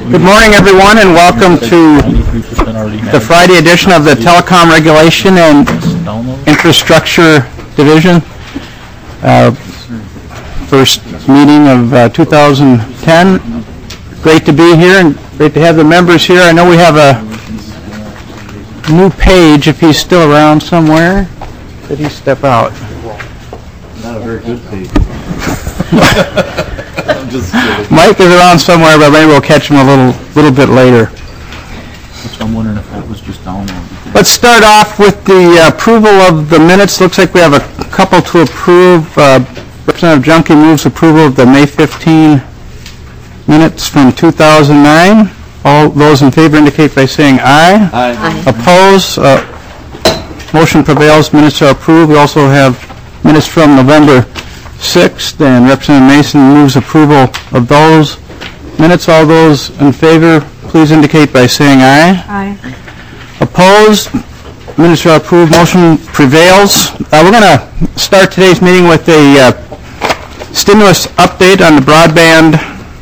Good morning, everyone, and welcome to the Friday edition of the Telecom Regulation and Infrastructure Division. First meeting of 2010. Great to be here and great to have the members here. I know we have a new Page, if he's still around somewhere. Did he step out? Not a very good Page. I'm just kidding. Mike is around somewhere, but maybe we'll catch him a little bit later. Which I'm wondering if that was just downloaded. Let's start off with the approval of the minutes. Looks like we have a couple to approve. Representative Junkie moves approval of the May 15 minutes from 2009. All those in favor indicate by saying aye. Aye. Oppose? Motion prevails. Minutes are approved. We also have minutes from November 6th, and Representative Mason moves approval of those minutes. All those in favor, please indicate by saying aye. Aye. Opposed? Minutes are approved. Motion prevails. We're going to start today's meeting with a stimulus update on the broadband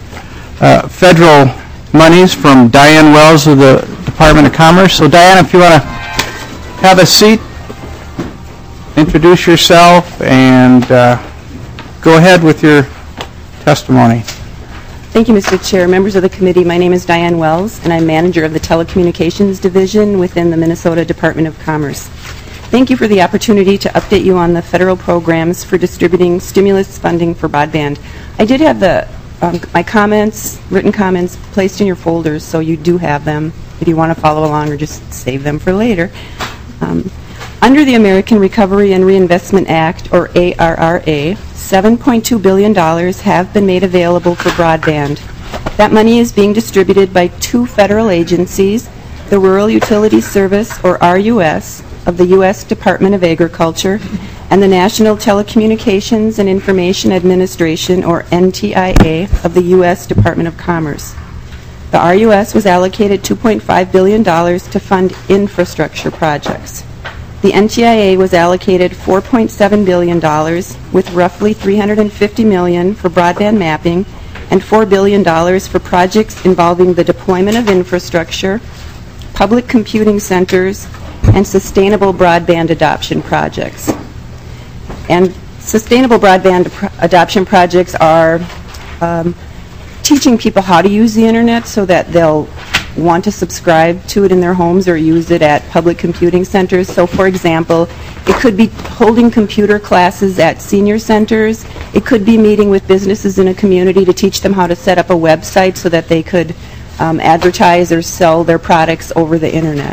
federal monies from Diane Wells of the Department of Commerce. So, Diane, if you want to have a seat, introduce yourself, and go ahead with your testimony. Thank you, Mr. Chair. Members of the committee, my name is Diane Wells, and I'm manager of the Telecommunications Division within the Minnesota Department of Commerce. Thank you for the opportunity to update you on the federal programs for distributing stimulus funding for broadband. I did have my written comments, placed in your folders, so you do have them if you want to follow along or just save them for later. Under the American Recovery and Reinvestment Act, or ARRA, $7.2 billion have been made available for broadband. That money is being distributed by two federal agencies, the Rural Utilities Service, or RUS, of the U.S. Department of Agriculture, and the National Telecommunications and Information Administration, or NTIA, of the U.S. Department of Commerce. The RUS was allocated $2.5 billion to fund infrastructure projects. The NTIA was allocated $4.7 billion, with roughly $350 million for broadband mapping and $4 billion for projects involving the deployment of infrastructure, public computing centers, and sustainable broadband adoption projects. And sustainable broadband adoption projects are teaching people how to use the internet so that they'll want to subscribe to it in their homes or use it at public computing centers. So, for example, it could be holding computer classes at senior centers. It could be meeting with businesses in a community to teach them how to set up a website so that they could advertise or sell their products over the internet.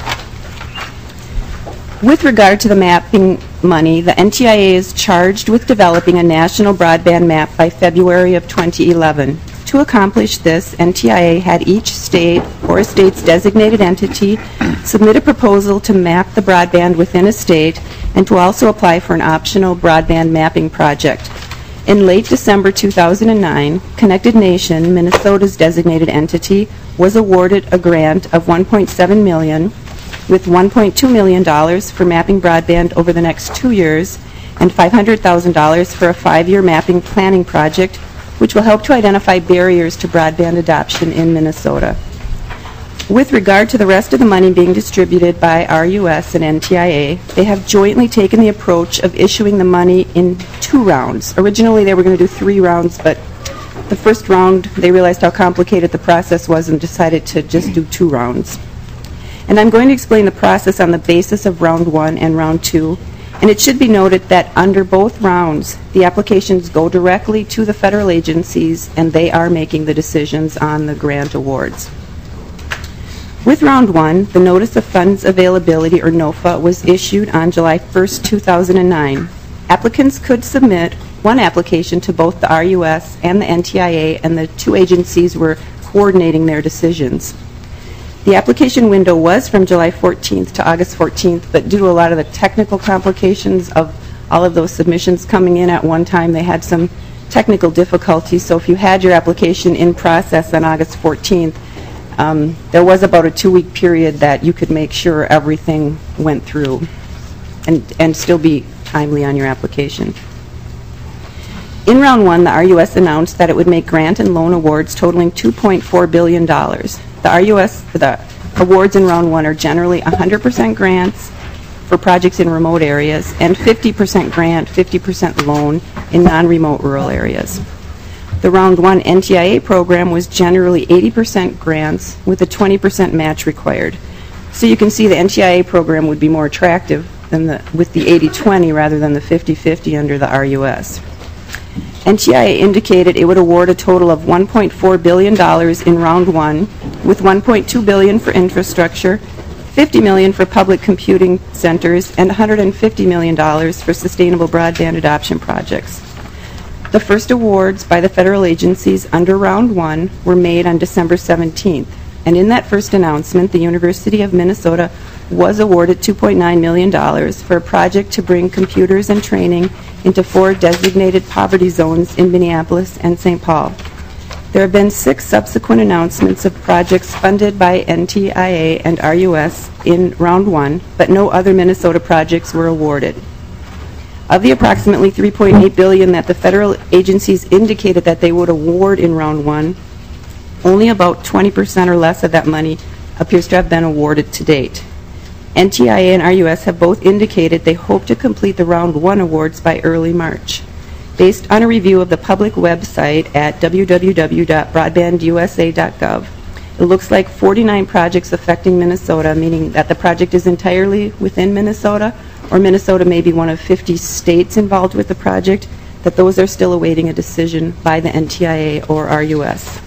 With regard to the mapping money, the NTIA is charged with developing a national broadband map by February of 2011. To accomplish this, NTIA had each state or a state's designated entity submit a proposal to map the broadband within a state and to also apply for an optional broadband mapping project. In late December 2009, Connected Nation, Minnesota's designated entity, was awarded a grant of $1.7 million, with $1.2 million for mapping broadband over the next 2 years and $500,000 for a 5-year mapping planning project, which will help to identify barriers to broadband adoption in Minnesota. With regard to the rest of the money being distributed by RUS and NTIA, they have jointly taken the approach of issuing the money in 2 rounds. Originally, they were going to do 3 rounds, but the first round, they realized how complicated the process was and decided to just do 2 rounds. And I'm going to explain the process on the basis of round 1 and round 2. And it should be noted that under both rounds, the applications go directly to the federal agencies, and they are making the decisions on the grant awards. With round 1, the Notice of Funds Availability, or NOFA, was issued on July 1st, 2009. Applicants could submit one application to both the RUS and the NTIA, and the 2 agencies were coordinating their decisions. The application window was from July 14th to August 14th, but due to a lot of the technical complications of all of those submissions coming in at one time, they had some technical difficulties. So if you had your application in process on August 14th, there was about a 2-week period that you could make sure everything went through and still be timely on your application. In round one, the RUS announced that it would make grant and loan awards totaling $2.4 billion. The awards in round one are generally 100% grants for projects in remote areas and 50% grant, 50% loan in non-remote rural areas. The round one NTIA program was generally 80% grants with a 20% match required. So you can see the NTIA program would be more attractive than with the 80-20 rather than the 50-50 under the RUS. NTIA indicated it would award a total of $1.4 billion in round one, with $1.2 billion for infrastructure, $50 million for public computing centers, and $150 million for sustainable broadband adoption projects. The first awards by the federal agencies under round one were made on December 17th, and in that first announcement, the University of Minnesota was awarded $2.9 million for a project to bring computers and training into 4 designated poverty zones in Minneapolis and St. Paul. There have been 6 subsequent announcements of projects funded by NTIA and RUS in round one, but no other Minnesota projects were awarded. Of the approximately $3.8 billion that the federal agencies indicated that they would award in round one, only about 20% or less of that money appears to have been awarded to date. NTIA and RUS have both indicated they hope to complete the round one awards by early March. Based on a review of the public website at www.broadbandusa.gov, it looks like 49 projects affecting Minnesota, meaning that the project is entirely within Minnesota, or Minnesota may be one of 50 states involved with the project, that those are still awaiting a decision by the NTIA or RUS.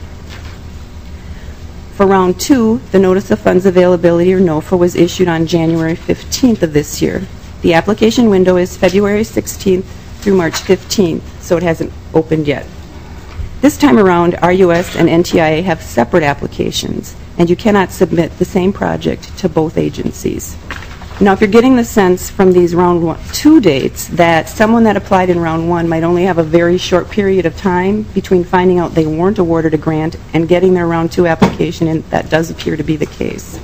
For round two, the Notice of Funds Availability, or NOFA, was issued on January 15th of this year. The application window is February 16th through March 15th, so it hasn't opened yet. This time around, RUS and NTIA have separate applications, and you cannot submit the same project to both agencies. Now, if you're getting the sense from these round two dates that someone that applied in round one might only have a very short period of time between finding out they weren't awarded a grant and getting their round two application in, that does appear to be the case.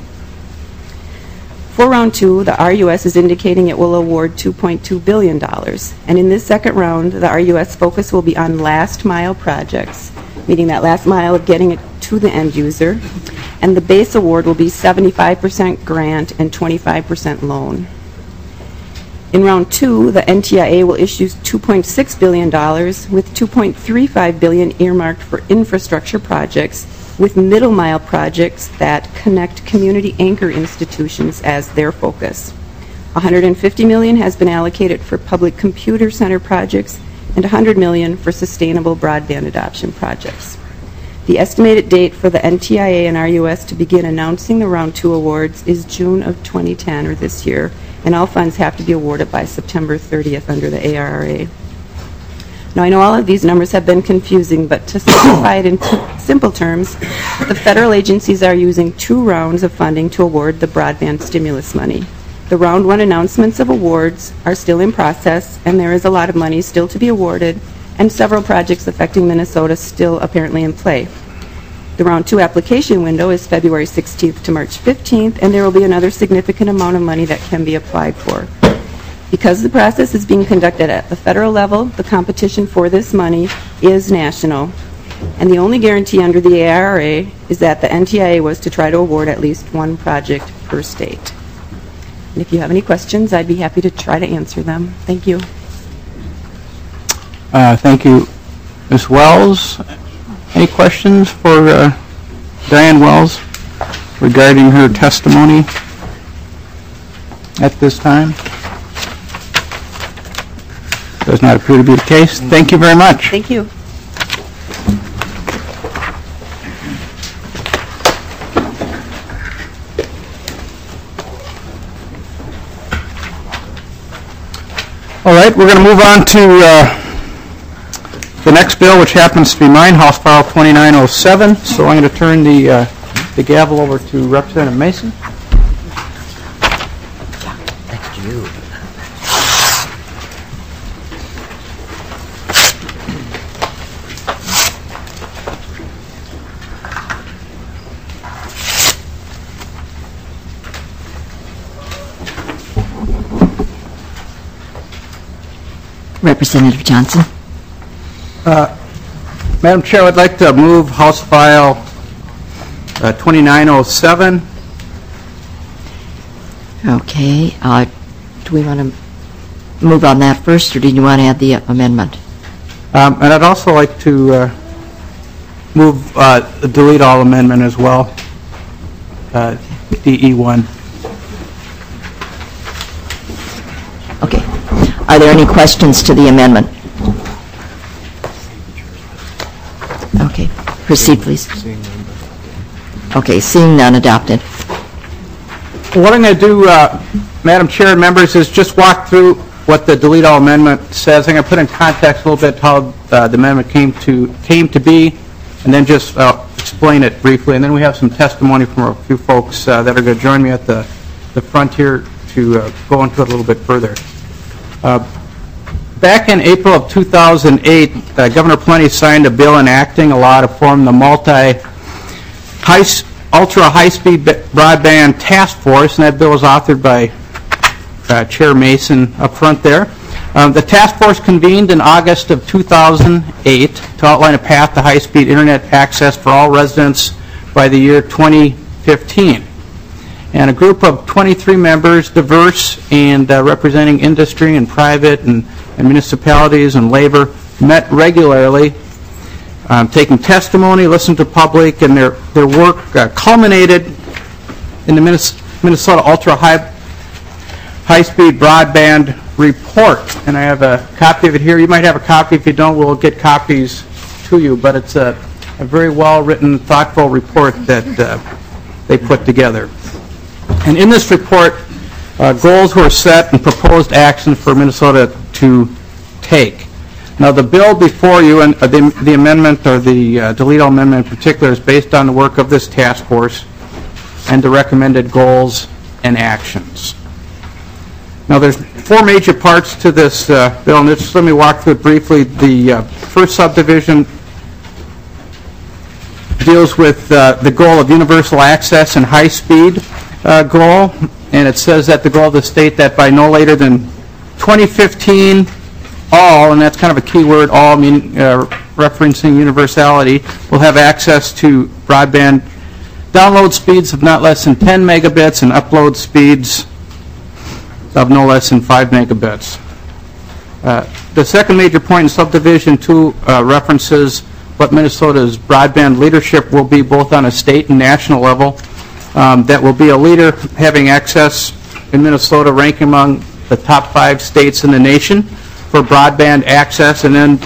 For round two, the RUS is indicating it will award $2.2 billion. And in this second round, the RUS focus will be on last mile projects, meaning that last mile of getting it to the end user. And the base award will be 75% grant and 25% loan. In round two, the NTIA will issue $2.6 billion with $2.35 billion earmarked for infrastructure projects, with middle mile projects that connect community anchor institutions as their focus. $150 million has been allocated for public computer center projects and $100 million for sustainable broadband adoption projects. The estimated date for the NTIA and RUS to begin announcing the round two awards is June of 2010, or this year, and all funds have to be awarded by September 30th under the ARRA. Now, I know all of these numbers have been confusing, but to simplify it in simple terms, the federal agencies are using 2 rounds of funding to award the broadband stimulus money. The round one announcements of awards are still in process, and there is a lot of money still to be awarded, and several projects affecting Minnesota still apparently in play. The round two application window is February 16th to March 15th, and there will be another significant amount of money that can be applied for. Because the process is being conducted at the federal level, the competition for this money is national, and the only guarantee under the ARRA is that the NTIA was to try to award at least 1 project per state. And if you have any questions, I'd be happy to try to answer them. Thank you. Thank you, Ms. Wells. Any questions for Diane Wells regarding her testimony at this time? Does not appear to be the case. Thank you very much. Thank you. All right, we're going to move on to the next bill, which happens to be mine, House File 2907. So I'm going to turn the gavel over to Representative Mason. Next to you. Representative Johnson. Madam Chair, I'd like to move House File 2907. Okay, do we want to move on that first, or do you want to add the amendment? And I'd also like to move the delete all amendment as well, DE1. Okay. Are there any questions to the amendment? Okay. Proceed, please. Okay. Seeing none, adopted. What I'm going to do, Madam Chair and members, is just walk through what the delete all amendment says. I'm going to put in context a little bit how the amendment came to be, and then just explain it briefly. And then we have some testimony from a few folks that are going to join me at the front here to go into it a little bit further. Back in April of 2008, Governor Plenty signed a bill enacting a law to form the ultra-high-speed broadband task force, and that bill was authored by Chair Mason up front there. The task force convened in August of 2008 to outline a path to high-speed internet access for all residents by the year 2015. And a group of 23 members, diverse and representing industry and private and municipalities and labor, met regularly, taking testimony, listened to public, and their work culminated in the Minnesota Ultra High-Speed Broadband Report. And I have a copy of it here. You might have a copy. If you don't, we'll get copies to you. But it's a very well-written, thoughtful report that they put together. And in this report, goals were set and proposed action for Minnesota to take. Now, the bill before you, and the amendment, or the delete all amendment in particular, is based on the work of this task force and the recommended goals and actions. Now, there's four major parts to this bill, and just let me walk through it briefly. The first subdivision deals with the goal of universal access and high speed goal, and it says that the goal of the state that by no later than 2015, all, and that's kind of a key word, all, referencing universality, will have access to broadband download speeds of not less than 10 megabits and upload speeds of no less than 5 megabits. The second major point in subdivision 2 references what Minnesota's broadband leadership will be, both on a state and national level. That will be a leader having access in Minnesota, ranking among the top 5 states in the nation for broadband access, and then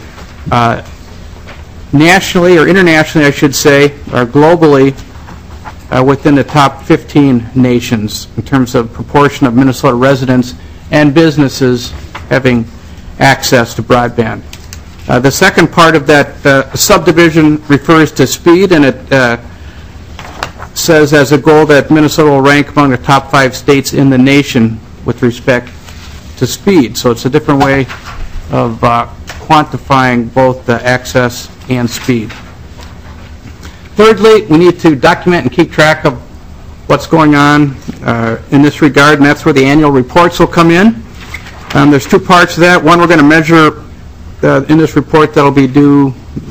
nationally, or internationally I should say, or globally, within the top 15 nations in terms of proportion of Minnesota residents and businesses having access to broadband. The second part of that subdivision refers to speed, and it says as a goal that Minnesota will rank among the top 5 states in the nation with respect to speed. So it's a different way of quantifying both the access and speed. Thirdly, we need to document and keep track of what's going on in this regard, and that's where the annual reports will come in. There's 2 parts to that. One, we're going to measure in this report that'll be due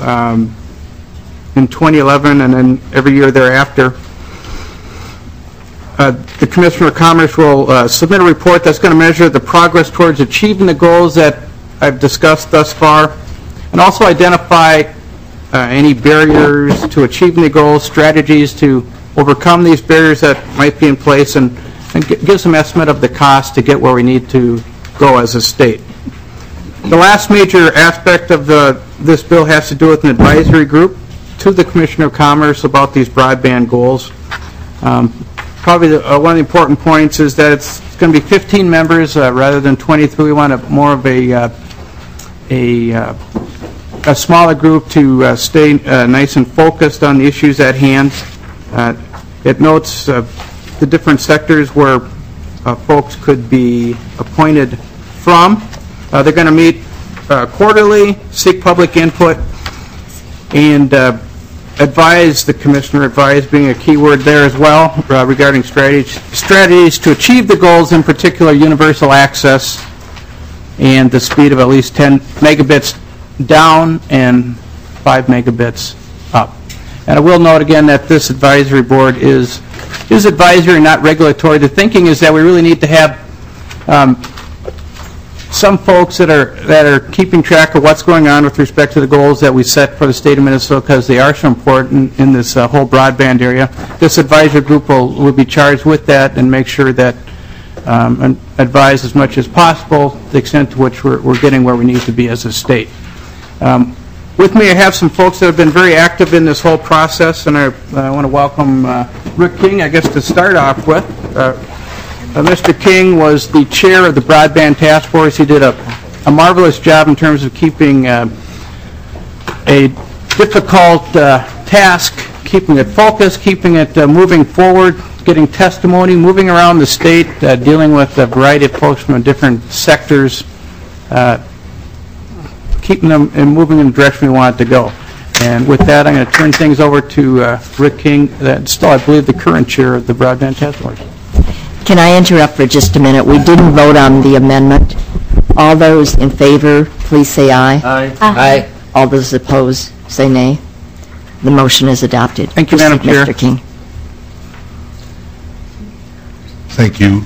in 2011 and then every year thereafter. The Commissioner of Commerce will submit a report that's going to measure the progress towards achieving the goals that I've discussed thus far, and also identify any barriers to achieving the goals, strategies to overcome these barriers that might be in place, and give some estimate of the cost to get where we need to go as a state. The last major aspect of this bill has to do with an advisory group to the Commissioner of Commerce about these broadband goals. Probably one of the important points is that it's going to be 15 members rather than 23. We want more of a smaller group to stay nice and focused on the issues at hand. It notes the different sectors where folks could be appointed from. They're going to meet quarterly, seek public input, and advise the Commissioner, advise being a key word there as well, regarding strategies to achieve the goals, in particular universal access and the speed of at least 10 megabits down and 5 megabits up. And I will note again that this advisory board is advisory, not regulatory. The thinking is that we really need to have some folks that are keeping track of what's going on with respect to the goals that we set for the state of Minnesota, because they are so important in this whole broadband area. This advisory group will be charged with that and make sure that and advise as much as possible the extent to which we're getting where we need to be as a state. With me, I have some folks that have been very active in this whole process, and I want to welcome Rick King, I guess, to start off with. Mr. King was the chair of the Broadband Task Force. He did a marvelous job in terms of keeping a difficult task, keeping it focused, keeping it moving forward, getting testimony, moving around the state, dealing with a variety of folks from different sectors, keeping them and moving in the direction we want it to go. And with that, I'm going to turn things over to Rick King, that's still, I believe, the current chair of the Broadband Task Force. Can I interrupt for just a minute? We didn't vote on the amendment. All those in favor, please say aye. Aye. Aye. All those opposed, say nay. The motion is adopted. Thank you, Madam Chair. Mr. King. Thank you,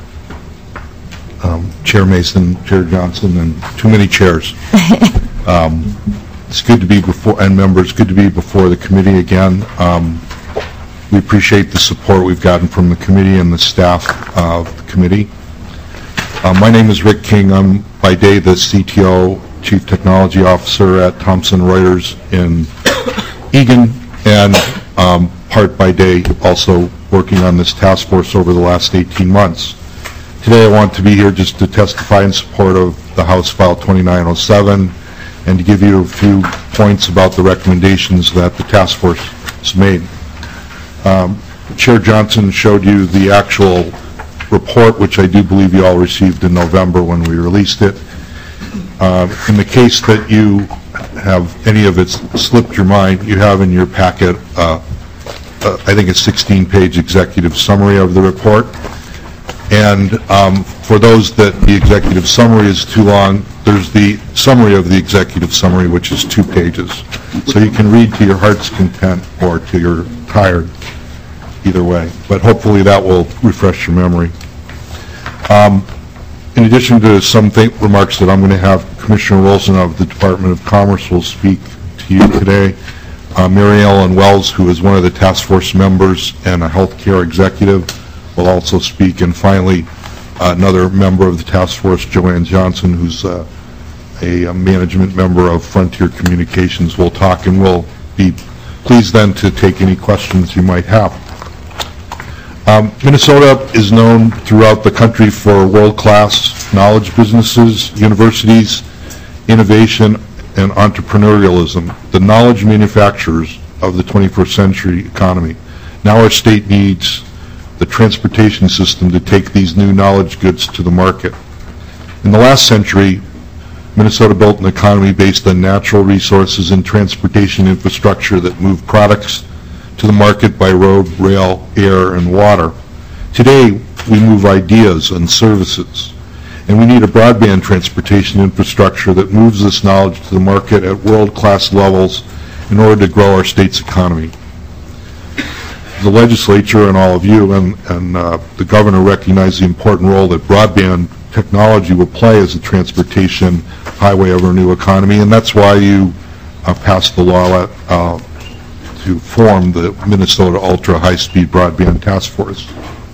Chair Mason, Chair Johnson, and too many chairs. It's good to be before, and members, good to be before the committee again. We appreciate the support we've gotten from the committee and the staff of the committee. My name is Rick King. I'm by day the CTO, Chief Technology Officer at Thomson Reuters in Eagan, and part by day also working on this task force over the last 18 months. Today I want to be here just to testify in support of the House File 2907 and to give you a few points about the recommendations that the task force has made. Chair Johnson showed you the actual report, which I do believe you all received in November when we released it. In the case that you have any of it slipped your mind, you have in your packet, I think, a 16-page executive summary of the report. And for those that the executive summary is too long, there's the summary of the executive summary, which is 2 pages. So you can read to your heart's content or to your tired, either way. But hopefully that will refresh your memory. In addition to some remarks that I'm going to have, Commissioner Wilson of the Department of Commerce will speak to you today. Mary Ellen Wells, who is one of the task force members and a healthcare executive, will also speak. And finally, another member of the task force, Joanne Johnson, who's a management member of Frontier Communications, will talk, and we'll be pleased then to take any questions you might have. Minnesota is known throughout the country for world-class knowledge businesses, universities, innovation, and entrepreneurialism, the knowledge manufacturers of the 21st century economy. Now our state needs the transportation system to take these new knowledge goods to the market. In the last century, Minnesota built an economy based on natural resources and transportation infrastructure that moved products to the market by road, rail, air, and water. Today, we move ideas and services, and we need a broadband transportation infrastructure that moves this knowledge to the market at world-class levels in order to grow our state's economy. The legislature and all of you and the governor recognize the important role that broadband technology will play as a transportation highway of our new economy, and that's why you passed the law to form the Minnesota Ultra High-Speed Broadband Task Force.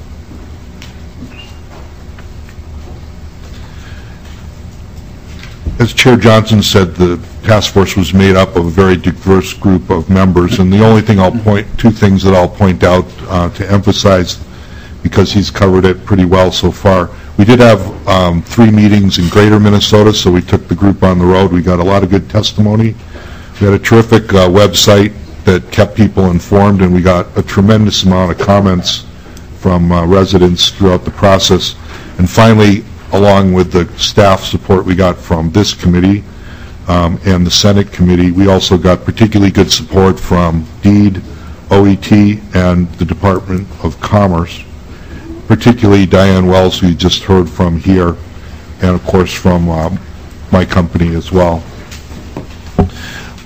As Chair Johnson said, the task force was made up of a very diverse group of members, and the only thing two things that I'll point out to emphasize, because he's covered it pretty well so far. We did have 3 meetings in Greater Minnesota, so we took the group on the road. We got a lot of good testimony. We had a terrific website that kept people informed, and we got a tremendous amount of comments from residents throughout the process. And finally, along with the staff support we got from this committee and the Senate committee, we also got particularly good support from DEED, OET, and the Department of Commerce, particularly Diane Wells, who you just heard from here, and of course from my company as well.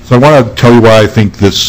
So I want to tell you why I think this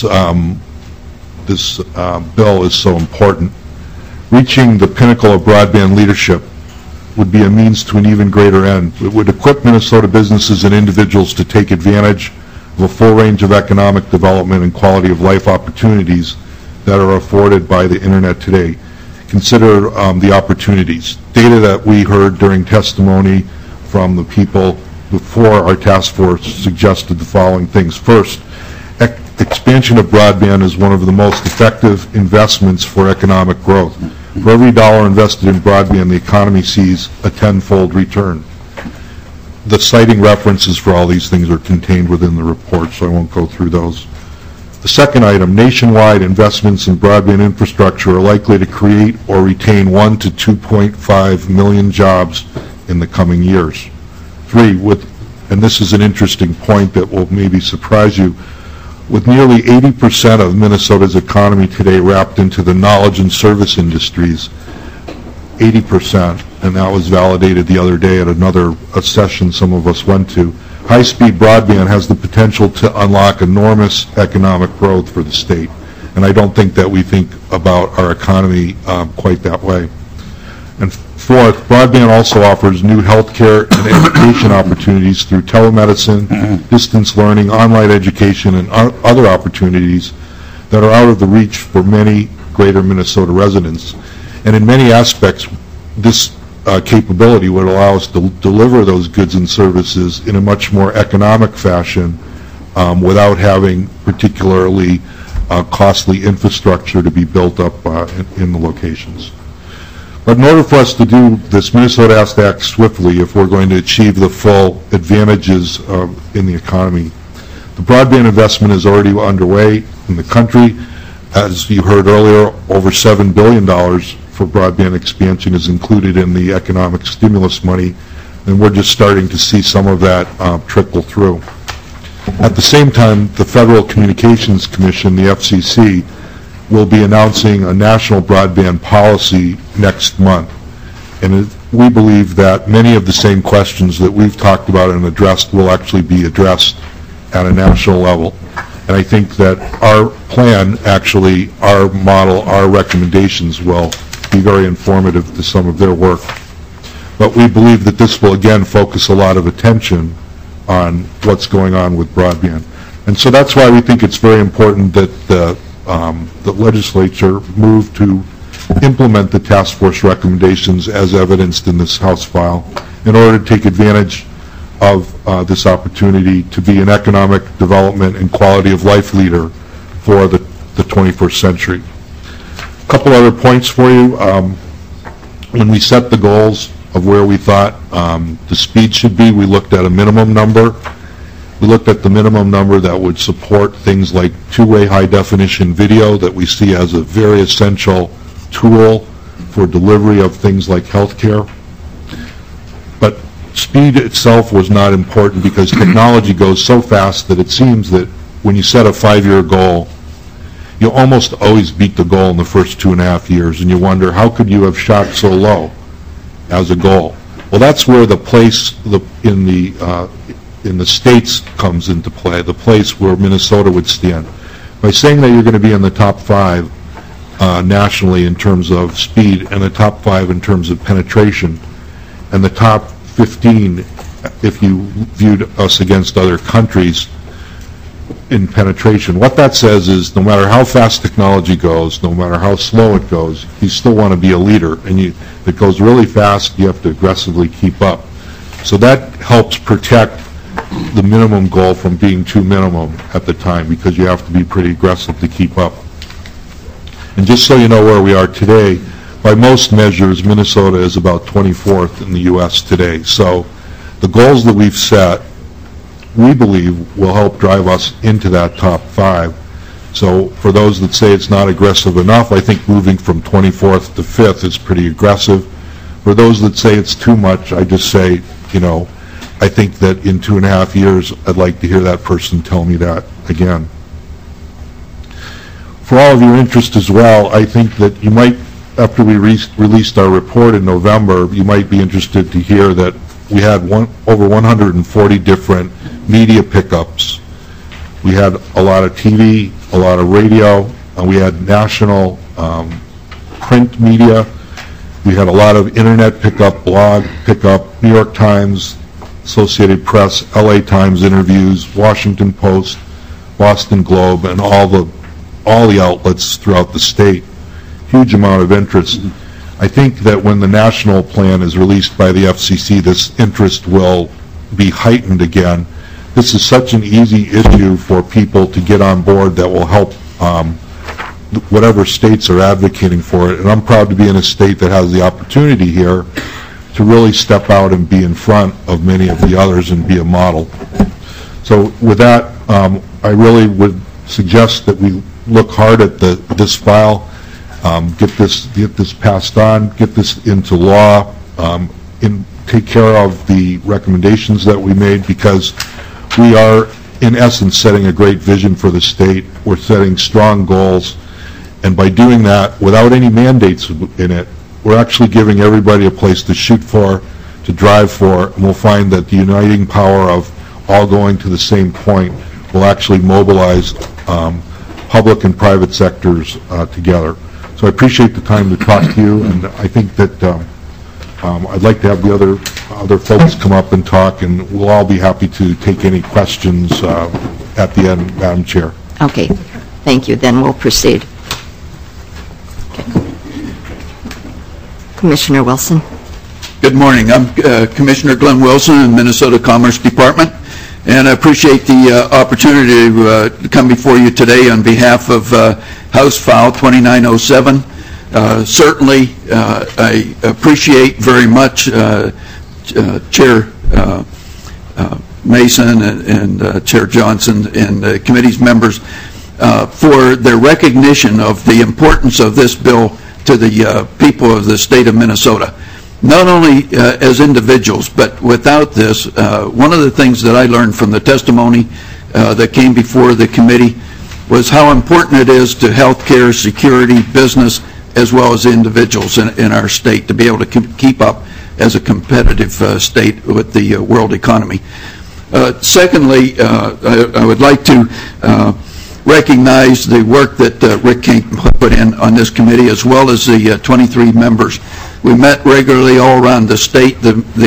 bill is so important. Reaching the pinnacle of broadband leadership would be a means to an even greater end. It would equip Minnesota businesses and individuals to take advantage of a full range of economic development and quality of life opportunities that are afforded by the Internet today. Consider the opportunities. Data that we heard during testimony from the people before our task force suggested the following things. First, expansion of broadband is one of the most effective investments for economic growth. For every dollar invested in broadband, the economy sees a tenfold return. The citing references for all these things are contained within the report, so I won't go through those. The second item, nationwide investments in broadband infrastructure are likely to create or retain 1 to 2.5 million jobs in the coming years. Three, and this is an interesting point that will maybe surprise you, with nearly 80% of Minnesota's economy today wrapped into the knowledge and service industries, 80%, and that was validated the other day at another session some of us went to. High-speed broadband has the potential to unlock enormous economic growth for the state, and I don't think that we think about our economy quite that way. And fourth, broadband also offers new healthcare and education opportunities through telemedicine, distance learning, online education, and other opportunities that are out of the reach for many greater Minnesota residents. And in many aspects, this capability would allow us to deliver those goods and services in a much more economic fashion without having particularly costly infrastructure to be built up in the locations. But in order for us to do this, Minnesota has to act swiftly if we're going to achieve the full advantages in the economy. The broadband investment is already underway in the country. As you heard earlier, over $7 billion for broadband expansion is included in the economic stimulus money, and we're just starting to see some of that trickle through. At the same time, the Federal Communications Commission, the FCC, will be announcing a national broadband policy next month. And we believe that many of the same questions that we've talked about and addressed will actually be addressed at a national level. And I think that our plan, actually, our model, our recommendations will be very informative to some of their work. But we believe that this will, again, focus a lot of attention on what's going on with broadband. And so that's why we think it's very important that the legislature move to implement the task force recommendations as evidenced in this House file in order to take advantage of this opportunity to be an economic development and quality of life leader for the 21st century. A couple other points for you. When we set the goals of where we thought the speed should be, we looked at a minimum number. We looked at the minimum number that would support things like two-way high-definition video that we see as a very essential tool for delivery of things like healthcare. But speed itself was not important because technology goes so fast that it seems that when you set a 5-year goal, you almost always beat the goal in the first 2.5 years, and you wonder, how could you have shot so low as a goal? Well, that's where the place in the states comes into play, the place where Minnesota would stand. By saying that you're going to be in the top 5 nationally in terms of speed, and the top 5 in terms of penetration, and the top 15 if you viewed us against other countries in penetration, what that says is no matter how fast technology goes, no matter how slow it goes, you still want to be a leader. And if it goes really fast, you have to aggressively keep up. So that helps protect the minimum goal from being too minimum at the time, because you have to be pretty aggressive to keep up. And just so you know where we are today, by most measures, Minnesota is about 24th in the U.S. today. So the goals that we've set, we believe, will help drive us into that top 5. So for those that say it's not aggressive enough, I think moving from 24th to 5th is pretty aggressive. For those that say it's too much, I just say, I think that in 2.5 years, I'd like to hear that person tell me that again. For all of your interest as well, I think that you might, after we released our report in November, you might be interested to hear that we had over 140 different media pickups We had a lot of TV, a lot of radio, and we had national print media. We had a lot of internet pickup, blog pickup, New York Times, Associated Press, LA Times interviews, Washington Post, Boston Globe, and all the outlets throughout the state. Huge amount of interest. I think that when the national plan is released by the FCC, this interest will be heightened again. This is such an easy issue for people to get on board that will help whatever states are advocating for it. And I'm proud to be in a state that has the opportunity here to really step out and be in front of many of the others and be a model. So with that, I really would suggest that we look hard at this file, get this passed on, get this into law, take care of the recommendations that we made, because we are, in essence, setting a great vision for the state. We're setting strong goals, and by doing that, without any mandates in it, we're actually giving everybody a place to shoot for, to drive for, and we'll find that the uniting power of all going to the same point will actually mobilize public and private sectors together. So I appreciate the time to talk to you, and I think that I'd like to have the other folks come up and talk, and we'll all be happy to take any questions at the end, Madam Chair. Okay, thank you. Then we'll proceed. Okay. Commissioner Wilson. Good morning. I'm Commissioner Glenn Wilson in Minnesota Commerce Department, and I appreciate the opportunity to come before you today on behalf of House File 2907. Certainly, I appreciate very much Chair Mason and Chair Johnson and the committee's members for their recognition of the importance of this bill to the people of the state of Minnesota. Not only as individuals, but without this, one of the things that I learned from the testimony that came before the committee was how important it is to healthcare, security, business, as well as individuals in our state to be able to keep up as a competitive state with the world economy. Secondly, I would like to recognize the work that Rick King put in on this committee, as well as the 23 members. We met regularly all around the state.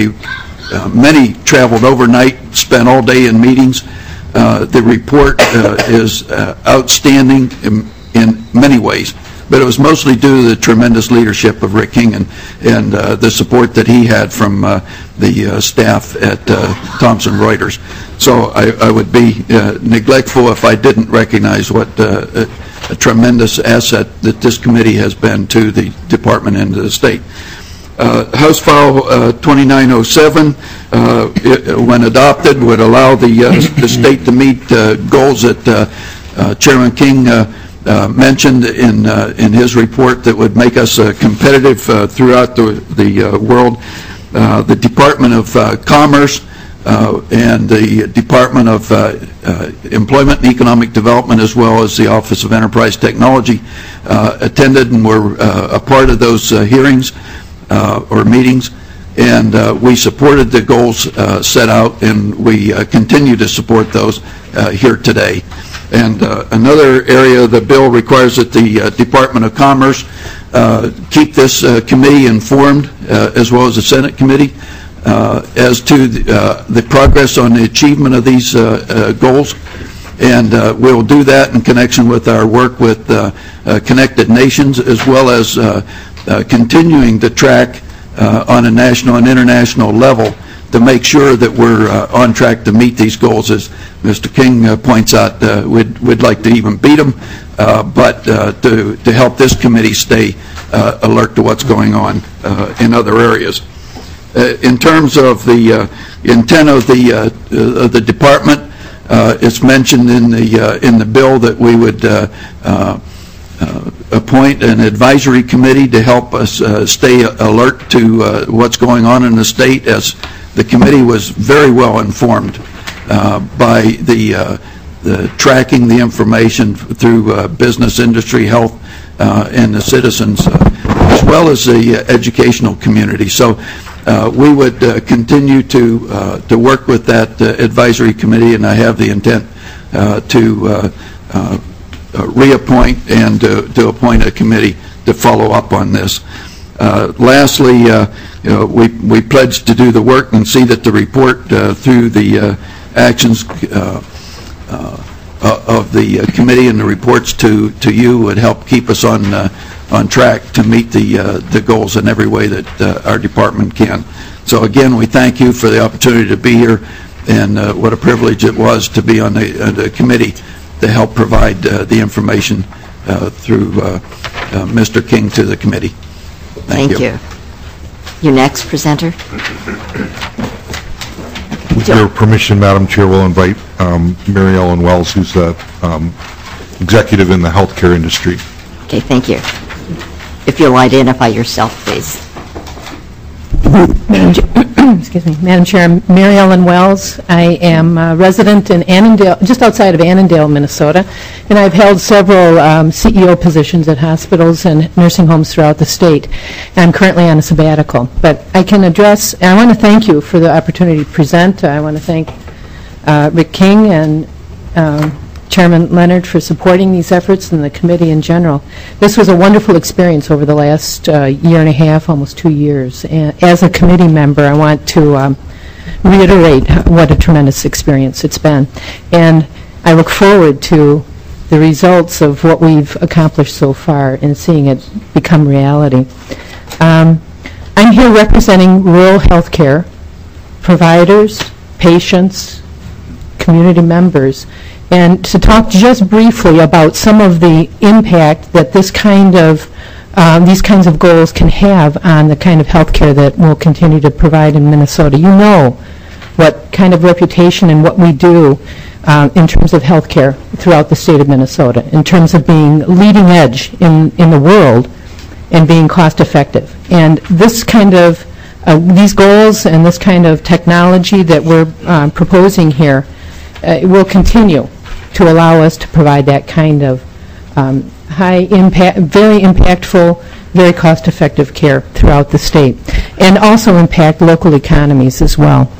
Many traveled overnight, spent all day in meetings. The report is outstanding in many ways, but it was mostly due to the tremendous leadership of Rick King and the support that he had from the staff at Thomson Reuters. So I would be neglectful if I didn't recognize what a tremendous asset that this committee has been to the department and to the state. House File 2907, when adopted, would allow the state to meet goals that Chairman King mentioned in his report that would make us competitive throughout the world. The Department of Commerce and the Department of Employment and Economic Development, as well as the Office of Enterprise Technology, attended and were a part of those hearings or meetings, and we supported the goals set out, and we continue to support those here today. And another area of the bill requires that the Department of Commerce keep this committee informed, as well as the Senate committee, as to the progress on the achievement of these goals. And we'll do that in connection with our work with Connected Nations, as well as continuing to track on a national and international level to make sure that we're on track to meet these goals. As Mr. King points out, we'd like to even beat them, but to help this committee stay alert to what's going on in other areas. In terms of the intent of the department, it's mentioned in the bill that we would appoint an advisory committee to help us stay alert to what's going on in the state, as the committee was very well informed by the tracking the information through business, industry, health, and the citizens, as well as the educational community. So we would continue to work with that advisory committee, and I have the intent to reappoint and to appoint a committee to follow up on this. Lastly, we pledged to do the work and see that the report through the actions of the committee and the reports to you would help keep us on track to meet the goals in every way that our department can. So again, we thank you for the opportunity to be here, and what a privilege it was to be on the committee to help provide the information through Mr. King to the committee. Thank you. Your next presenter? With your permission, Madam Chair, we'll invite Mary Ellen Wells, who's the executive in the healthcare industry. Okay, thank you. If you'll identify yourself, please. Excuse me, Madam Chair, I'm Mary Ellen Wells. I am a resident in Annandale, just outside of Annandale, Minnesota, and I've held several CEO positions at hospitals and nursing homes throughout the state. I'm currently on a sabbatical, but I can address, and I want to thank you for the opportunity to present. I want to thank Rick King and Chairman Leonard for supporting these efforts and the committee in general. This was a wonderful experience over the last year and a half, almost 2 years. And as a committee member, I want to reiterate what a tremendous experience it's been. And I look forward to the results of what we've accomplished so far and seeing it become reality. I'm here representing rural health care providers, patients, community members, and to talk just briefly about some of the impact that this kind of these kinds of goals can have on the kind of health care that we'll continue to provide in Minnesota. You know what kind of reputation and what we do in terms of health care throughout the state of Minnesota, in terms of being leading edge in the world and being cost effective. And this kind of these goals and this kind of technology that we're proposing here will continue to allow us to provide that kind of high impact, very impactful, very cost-effective care throughout the state, and also impact local economies as well.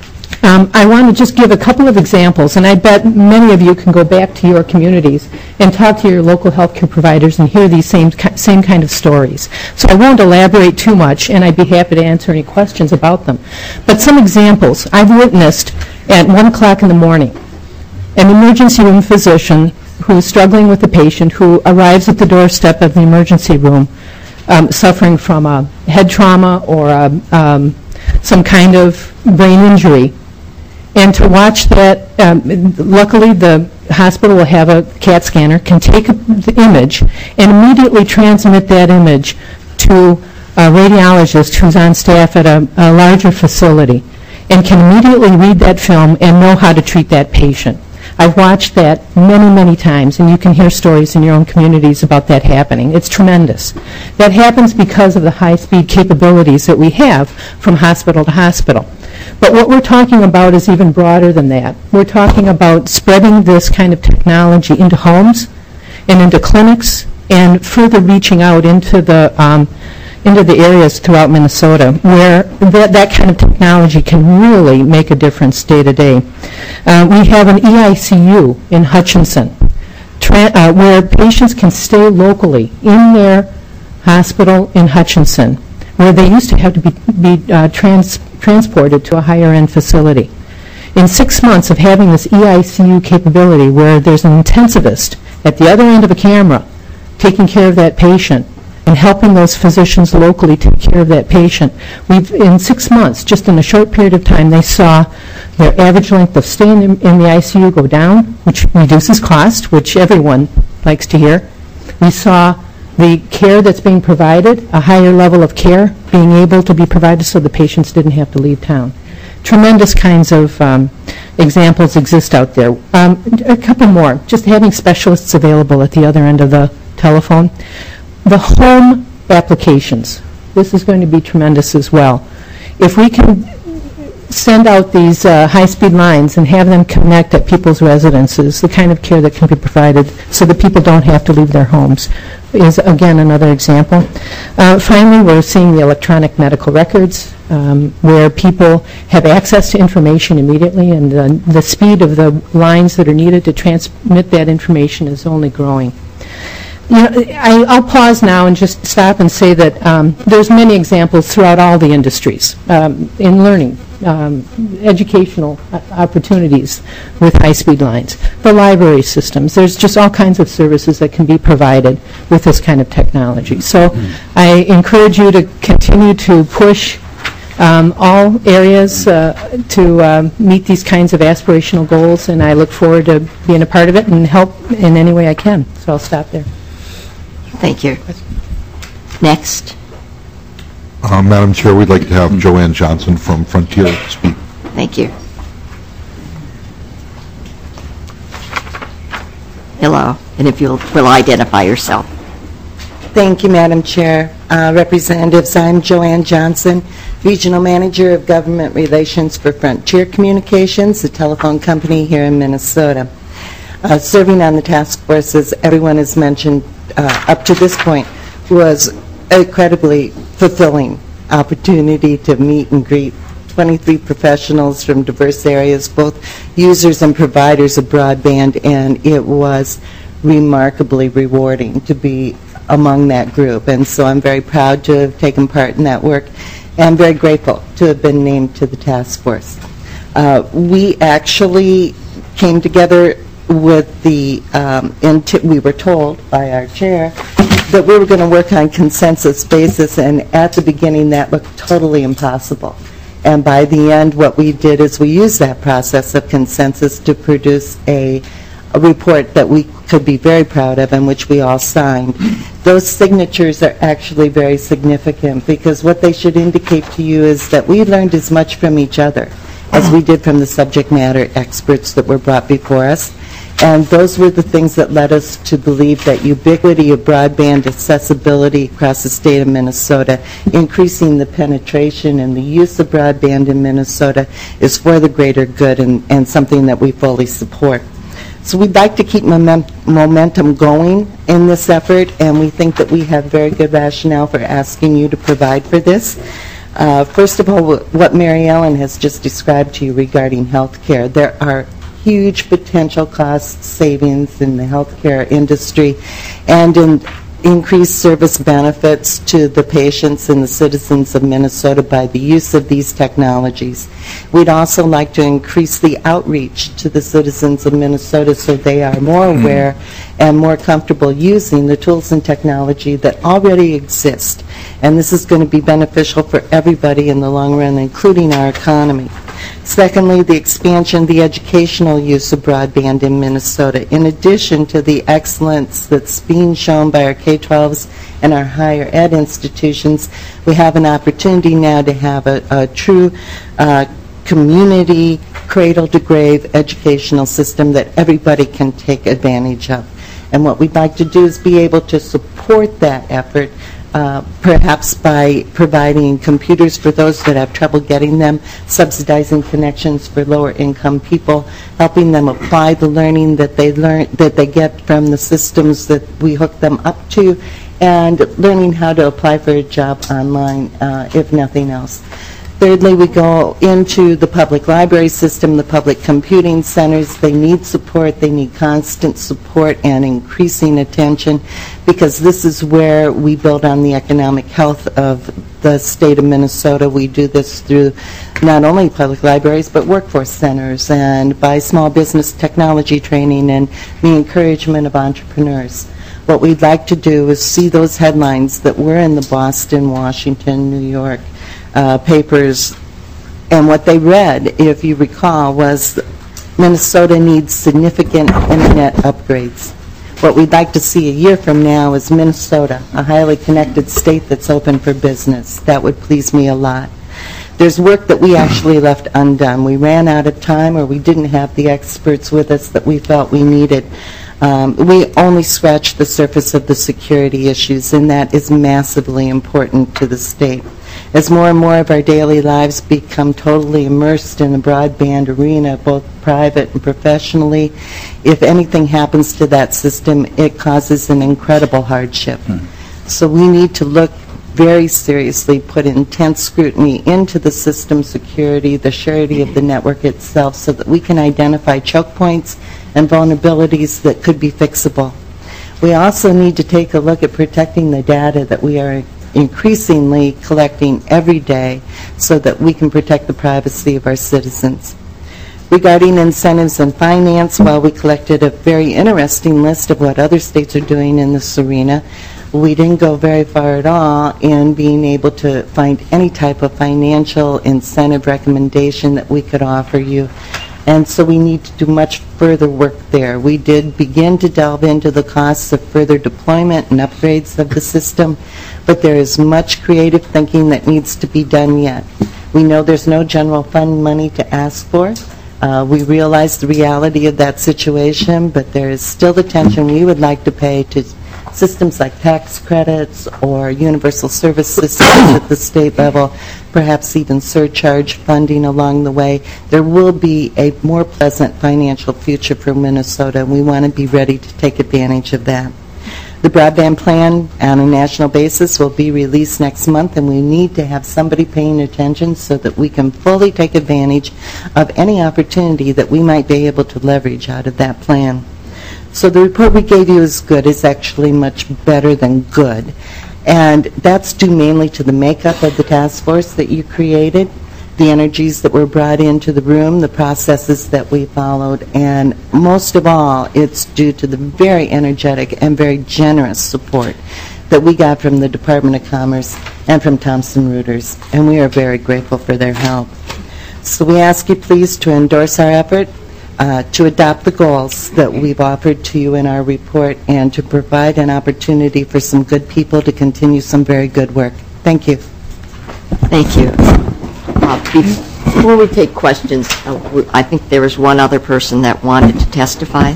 I want to just give a couple of examples, and I bet many of you can go back to your communities and talk to your local healthcare providers and hear these same kind of stories. So I won't elaborate too much, and I'd be happy to answer any questions about them. But some examples I've witnessed at 1 o'clock in the morning. An emergency room physician who is struggling with a patient who arrives at the doorstep of the emergency room suffering from a head trauma or some kind of brain injury. And to watch that, luckily the hospital will have a CAT scanner, can take the image and immediately transmit that image to a radiologist who's on staff at a larger facility and can immediately read that film and know how to treat that patient. I've watched that many, many times, and you can hear stories in your own communities about that happening. It's tremendous. That happens because of the high-speed capabilities that we have from hospital to hospital. But what we're talking about is even broader than that. We're talking about spreading this kind of technology into homes and into clinics and further reaching out into the areas throughout Minnesota where that kind of technology can really make a difference day to day. We have an EICU in Hutchinson where patients can stay locally in their hospital in Hutchinson, where they used to have to be transported to a higher-end facility. In 6 months of having this EICU capability where there's an intensivist at the other end of a camera taking care of that patient and helping those physicians locally take care of that patient, in 6 months, just in a short period of time, they saw their average length of stay in the ICU go down, which reduces cost, which everyone likes to hear. We saw the care that's being provided, a higher level of care being able to be provided so the patients didn't have to leave town. Tremendous kinds of examples exist out there. A couple more, just having specialists available at the other end of the telephone. The home applications, this is going to be tremendous as well. If we can send out these high-speed lines and have them connect at people's residences, the kind of care that can be provided so that people don't have to leave their homes, is, again, another example. Finally, we're seeing the electronic medical records, where people have access to information immediately, and the speed of the lines that are needed to transmit that information is only growing. You know, I'll pause now and just stop and say that there's many examples throughout all the industries in learning, educational opportunities with high-speed lines, the library systems. There's just all kinds of services that can be provided with this kind of technology. So I encourage you to continue to push all areas to meet these kinds of aspirational goals, and I look forward to being a part of it and help in any way I can. So I'll stop there. Thank you. Next. Madam Chair, we'd like to have Joanne Johnson from Frontier speak. Thank you. Hello, and if you'll identify yourself. Thank you, Madam Chair. Representatives, I'm Joanne Johnson, Regional Manager of Government Relations for Frontier Communications, a telephone company here in Minnesota. Serving on the task force, as everyone has mentioned up to this point, was an incredibly fulfilling opportunity to meet and greet 23 professionals from diverse areas, both users and providers of broadband, and it was remarkably rewarding to be among that group. And so I'm very proud to have taken part in that work and very grateful to have been named to the task force. We actually came together with the, we were told by our chair that we were going to work on consensus basis, and at the beginning that looked totally impossible. And by the end, what we did is we used that process of consensus to produce a report that we could be very proud of and which we all signed. Those signatures are actually very significant because what they should indicate to you is that we learned as much from each other as we did from the subject matter experts that were brought before us. And those were the things that led us to believe that ubiquity of broadband accessibility across the state of Minnesota, increasing the penetration and the use of broadband in Minnesota is for the greater good and something that we fully support. So we'd like to keep momentum going in this effort, and we think that we have very good rationale for asking you to provide for this. First of all, what Mary Ellen has just described to you regarding health care, there are huge potential cost savings in the healthcare industry and in increased service benefits to the patients and the citizens of Minnesota by the use of these technologies. We'd also like to increase the outreach to the citizens of Minnesota so they are more aware and more comfortable using the tools and technology that already exist. And this is going to be beneficial for everybody in the long run, including our economy. Secondly, the expansion of the educational use of broadband in Minnesota. In addition to the excellence that's being shown by our K-12s and our higher ed institutions, we have an opportunity now to have a true community cradle-to-grave educational system that everybody can take advantage of. And what we'd like to do is be able to support that effort, perhaps by providing computers for those that have trouble getting them, subsidizing connections for lower-income people, helping them apply the learning that they get from the systems that we hook them up to, and learning how to apply for a job online, if nothing else. Thirdly, we go into the public library system, the public computing centers. They need support. They need constant support and increasing attention because this is where we build on the economic health of the state of Minnesota. We do this through not only public libraries but workforce centers and by small business technology training and the encouragement of entrepreneurs. What we'd like to do is see those headlines that were in the Boston, Washington, New York papers, and what they read, if you recall, was Minnesota needs significant internet upgrades. What we'd like to see a year from now is Minnesota, a highly connected state that's open for business. That would please me a lot. There's work that we actually left undone. We ran out of time or we didn't have the experts with us that we felt we needed. We only scratched the surface of the security issues, and that is massively important to the state. As more and more of our daily lives become totally immersed in the broadband arena, both private and professionally, if anything happens to that system, it causes an incredible hardship. So we need to look very seriously, put intense scrutiny into the system security, the surety of the network itself, so that we can identify choke points and vulnerabilities that could be fixable. We also need to take a look at protecting the data that we are increasingly collecting every day so that we can protect the privacy of our citizens. Regarding incentives and finance, while we collected a very interesting list of what other states are doing in this arena, we didn't go very far at all in being able to find any type of financial incentive recommendation that we could offer you. And so we need to do much further work there. We did begin to delve into the costs of further deployment and upgrades of the system, but there is much creative thinking that needs to be done yet. We know there's no general fund money to ask for. We realize the reality of that situation, but there is still attention we would like to pay to systems like tax credits or universal service systems at the state level, perhaps even surcharge funding along the way. There will be a more pleasant financial future for Minnesota, and we want to be ready to take advantage of that. The broadband plan on a national basis will be released next month, and we need to have somebody paying attention so that we can fully take advantage of any opportunity that we might be able to leverage out of that plan. So the report we gave you is good. It's actually much better than good. And that's due mainly to the makeup of the task force that you created, the energies that were brought into the room, the processes that we followed, and most of all, it's due to the very energetic and very generous support that we got from the Department of Commerce and from Thomson Reuters, and we are very grateful for their help. So we ask you please to endorse our effort to adopt the goals that we've offered to you in our report and to provide an opportunity for some good people to continue some very good work. Thank you. Thank you. Before we take questions, I think there was one other person that wanted to testify.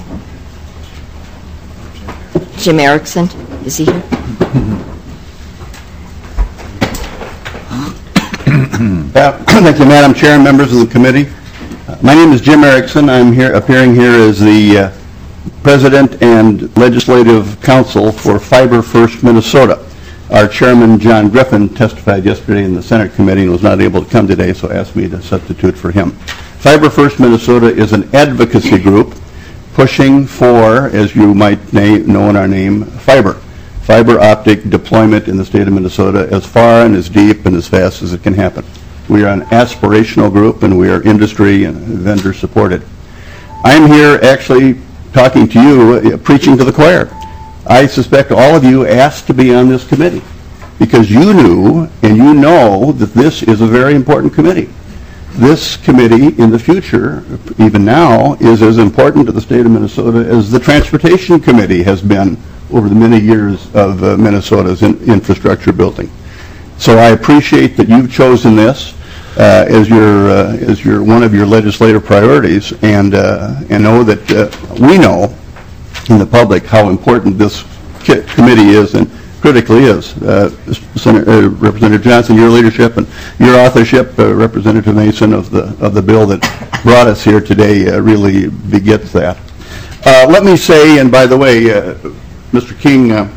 Jim Erickson, is he here? Thank you, Madam Chair and members of the committee. My name is Jim Erickson. I'm here, appearing here as the President and Legislative Counsel for Fiber First Minnesota. Our Chairman, John Griffin, testified yesterday in the Senate Committee and was not able to come today, so asked me to substitute for him. Fiber First Minnesota is an advocacy group pushing for, as you might know in our name, fiber optic deployment in the state of Minnesota as far and as deep and as fast as it can happen. We are an aspirational group, and we are industry and vendor supported. I'm here actually talking to you, preaching to the choir. I suspect all of you asked to be on this committee because you knew and you know that this is a very important committee. This committee in the future, even now, is as important to the state of Minnesota as the Transportation Committee has been over the many years of Minnesota's infrastructure building. So I appreciate that you've chosen this as your one of your legislative priorities, and know that we know in the public how important this committee is and critically is. Representative Johnson, your leadership and your authorship, Representative Mason, of the bill that brought us here today really begets that. Let me say, and by the way, Mr. King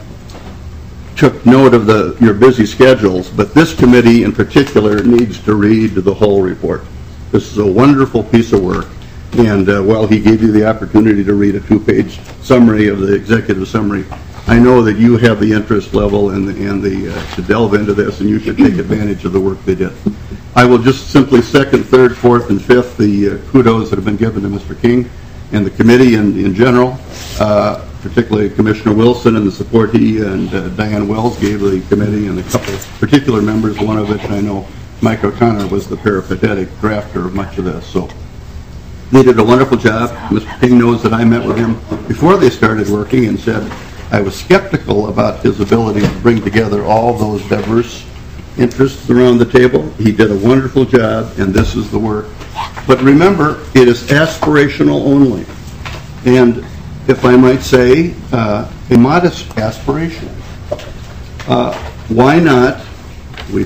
took note of your busy schedules, but this committee in particular needs to read the whole report. This is a wonderful piece of work, and while he gave you the opportunity to read a two-page summary of the executive summary, I know that you have the interest level and to delve into this, and you should take advantage of the work they did. I will just simply second, third, fourth, and fifth the kudos that have been given to Mr. King and the committee in general, particularly Commissioner Wilson and the support he and Diane Wells gave the committee, and a couple of particular members, one of which I know Mike O'Connor was the peripatetic drafter of much of this. So they did a wonderful job. Mr. King knows that I met with him before they started working and said I was skeptical about his ability to bring together all those diverse interests around the table. He did a wonderful job, and this is the work. But remember, it is aspirational only. And if I might say, a modest aspiration. Why not? We don't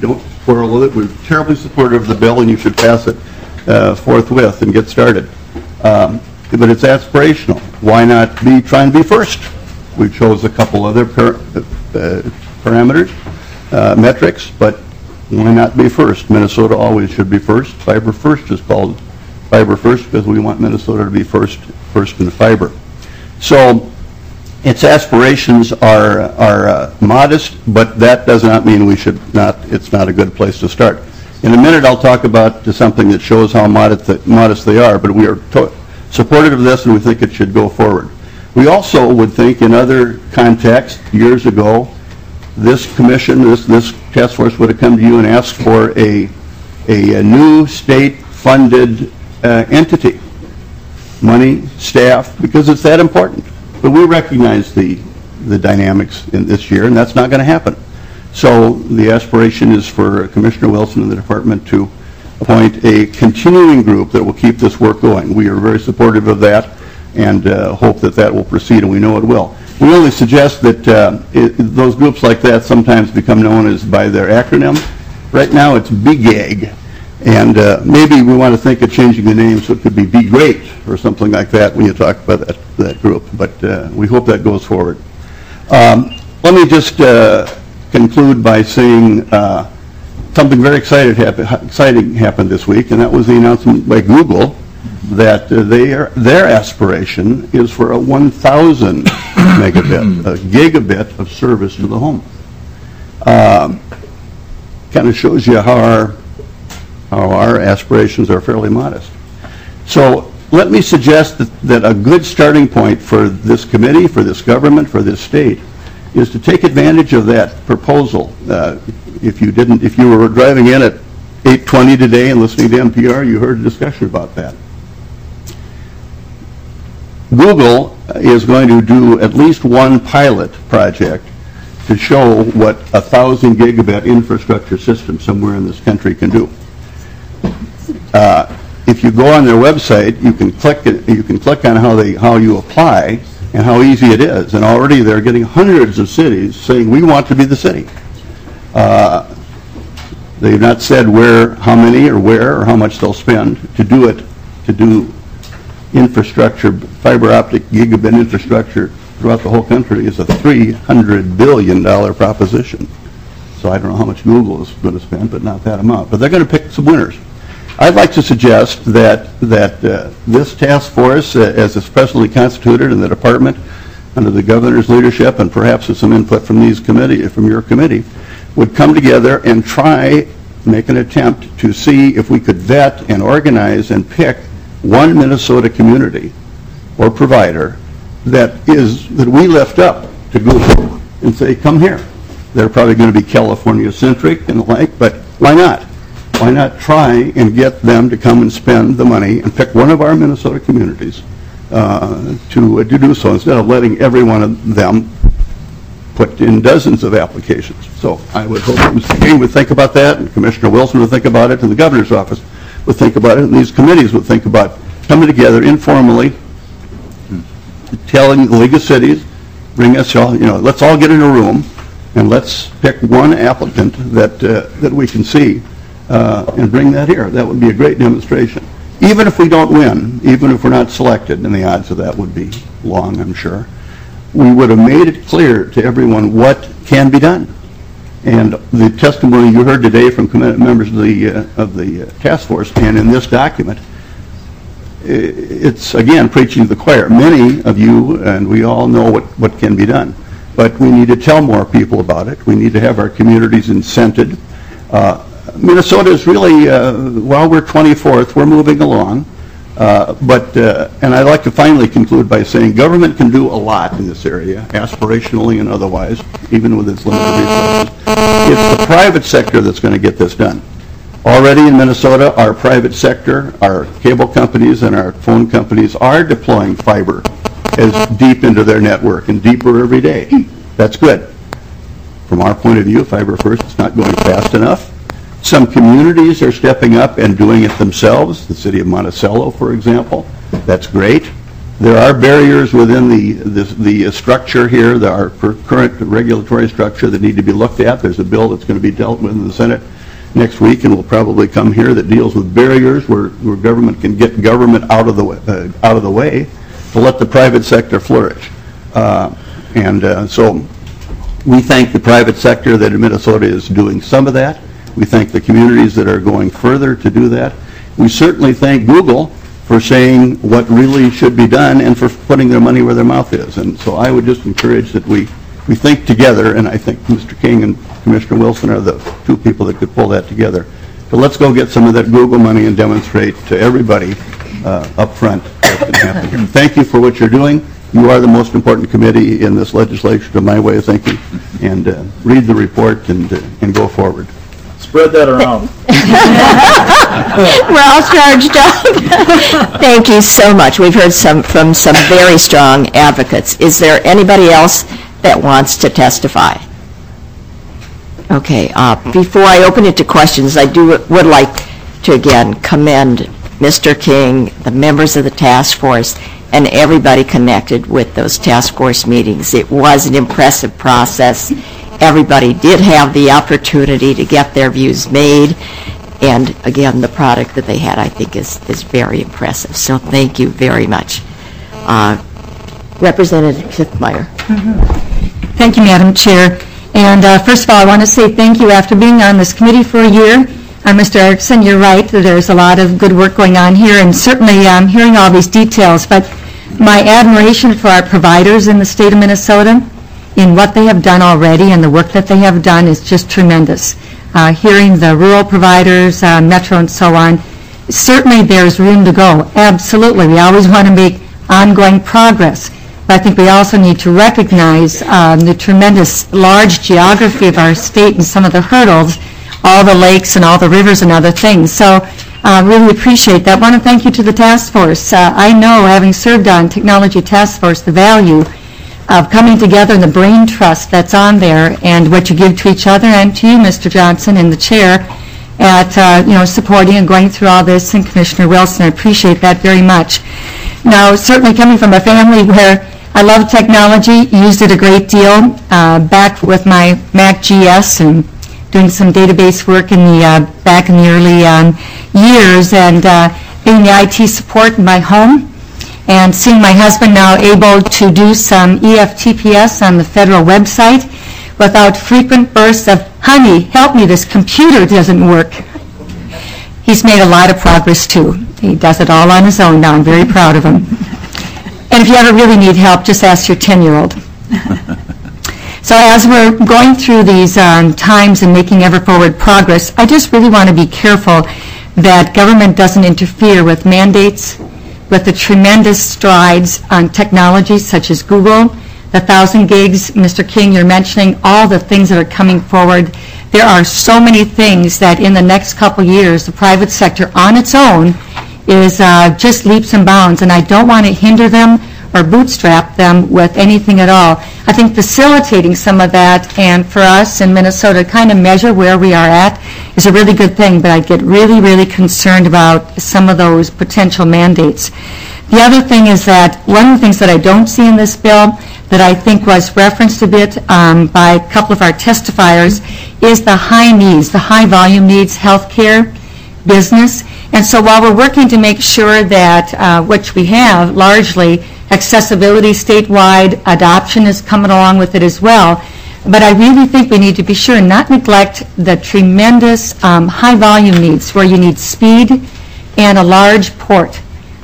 quarrel with it. We're terribly supportive of the bill, and you should pass it forthwith and get started. But it's aspirational. Why not try and be first? We chose a couple other parameters, metrics, but why not be first? Minnesota always should be first. Fiber First is called Fiber First because we want Minnesota to be first in fiber. So its aspirations are modest, but that does not mean we should not. It's not a good place to start. In a minute, I'll talk about something that shows how modest they are, but we are supportive of this, and we think it should go forward. We also would think in other contexts, years ago, this commission, this task force would have come to you and asked for a new state-funded entity, money, staff, because it's that important. But we recognize the dynamics in this year, and that's not going to happen. So the aspiration is for Commissioner Wilson and the department to appoint a continuing group that will keep this work going. We are very supportive of that and hope that that will proceed, and we know it will. We only suggest that those groups like that sometimes become known as by their acronym. Right now it's BGAG, and maybe we want to think of changing the name so it could be Be Great or something like that when you talk about that group, but we hope that goes forward. Let me just conclude by saying something very exciting happened this week, and that was the announcement by Google that their aspiration is for a 1,000 megabit, a gigabit of service to the home. Kind of shows you how our aspirations are fairly modest. So let me suggest that a good starting point for this committee, for this government, for this state, is to take advantage of that proposal. If you were driving in at 8:20 today and listening to NPR, you heard a discussion about that. Google is going to do at least one pilot project to show what 1,000 gigabit infrastructure system somewhere in this country can do. If you go on their website, you can click on how you apply and how easy it is. And already they're getting hundreds of cities saying, we want to be the city. They've not said how many or where or how much they'll spend to do infrastructure, fiber optic gigabit infrastructure throughout the whole country is a $300 billion proposition. So I don't know how much Google is going to spend, but not that amount. But they're going to pick some winners. I'd like to suggest that this task force, as it's presently constituted in the department, under the governor's leadership, and perhaps with some input from your committee, would come together and make an attempt to see if we could vet and organize and pick one Minnesota community or provider that we lift up to Google and say, come here. They're probably going to be California-centric and the like, but why not? Why not try and get them to come and spend the money and pick one of our Minnesota communities to do so instead of letting every one of them put in dozens of applications. So I would hope that Mr. King would think about that, and Commissioner Wilson would think about it, and the governor's office would think about it, and these committees would think about coming together informally, telling the League of Cities, bring us all, let's all get in a room and let's pick one applicant that we can see and bring that here. That would be a great demonstration. Even if we don't win, even if we're not selected, and the odds of that would be long, I'm sure, we would have made it clear to everyone what can be done. And the testimony you heard today from members of the task force and in this document, it's, again, preaching to the choir. Many of you, and we all know what can be done. But we need to tell more people about it. We need to have our communities incented. Minnesota is really, while we're 24th, we're moving along. And I'd like to finally conclude by saying government can do a lot in this area, aspirationally and otherwise, even with its limited resources. It's the private sector that's going to get this done. Already in Minnesota, our private sector, our cable companies and our phone companies are deploying fiber as deep into their network and deeper every day. That's good. From our point of view, Fiber First is not going fast enough. Some communities are stepping up and doing it themselves. The city of Monticello, for example. That's great. There are barriers within the structure here, our current regulatory structure that need to be looked at. There's a bill that's going to be dealt with in the Senate next week, and will probably come here, that deals with barriers where government can get government out of the way to let the private sector flourish. So we thank the private sector that in Minnesota is doing some of that. We thank the communities that are going further to do that. We certainly thank Google for saying what really should be done and for putting their money where their mouth is. And so I would just encourage that we think together, and I think Mr. King and Commissioner Wilson are the two people that could pull that together. So let's go get some of that Google money and demonstrate to everybody up front what can happen here. Thank you for what you're doing. You are the most important committee in this legislation, to my way of thinking. And read the report and go forward. Spread that around. Well charged up. Thank you so much. We've heard from some very strong advocates. Is there anybody else that wants to testify? Okay. Before I open it to questions, I would like to again commend Mr. King, the members of the task force, and everybody connected with those task force meetings. It was an impressive process. Everybody did have the opportunity to get their views made, and again, the product that they had, I think, is very impressive. So thank you very much. Representative Kithmeyer. Thank you, Madam Chair. And first of all, I want to say thank you. After being on this committee for a year, Mr. Erickson, you're right, there's a lot of good work going on here, and certainly hearing all these details, but my admiration for our providers in the state of Minnesota, in what they have done already and the work that they have done is just tremendous. Hearing the rural providers, Metro and so on, certainly there's room to go. Absolutely. We always want to make ongoing progress. But I think we also need to recognize the tremendous large geography of our state and some of the hurdles, all the lakes and all the rivers and other things. So really appreciate that. I want to thank you to the task force. I know, having served on Technology Task Force, the value of coming together and the brain trust that's on there and what you give to each other and to you, Mr. Johnson, and the chair at supporting and going through all this, and Commissioner Wilson. I appreciate that very much. Now, certainly coming from a family where I love technology, used it a great deal back with my Mac GS and doing some database work back in the early years, and being the IT support in my home, and seeing my husband now able to do some EFTPS on the federal website without frequent bursts of, honey, help me, this computer doesn't work. He's made a lot of progress too. He does it all on his own now. I'm very proud of him. And if you ever really need help, just ask your 10-year-old. So as we're going through these times and making ever-forward progress, I just really want to be careful that government doesn't interfere with mandates, with the tremendous strides on technologies such as Google, the 1,000 gigs. Mr. King, you're mentioning all the things that are coming forward. There are so many things that in the next couple years, the private sector on its own is just leaps and bounds, and I don't want to hinder them or bootstrap them with anything at all. I think facilitating some of that, and for us in Minnesota to kind of measure where we are at, is a really good thing, but I get really, really concerned about some of those potential mandates. The other thing is that one of the things that I don't see in this bill that I think was referenced a bit by a couple of our testifiers is the high needs, the high volume needs, healthcare, business. And so while we're working to make sure that, which we have largely, accessibility statewide, adoption is coming along with it as well, but I really think we need to be sure and not neglect the tremendous high volume needs where you need speed and a large port,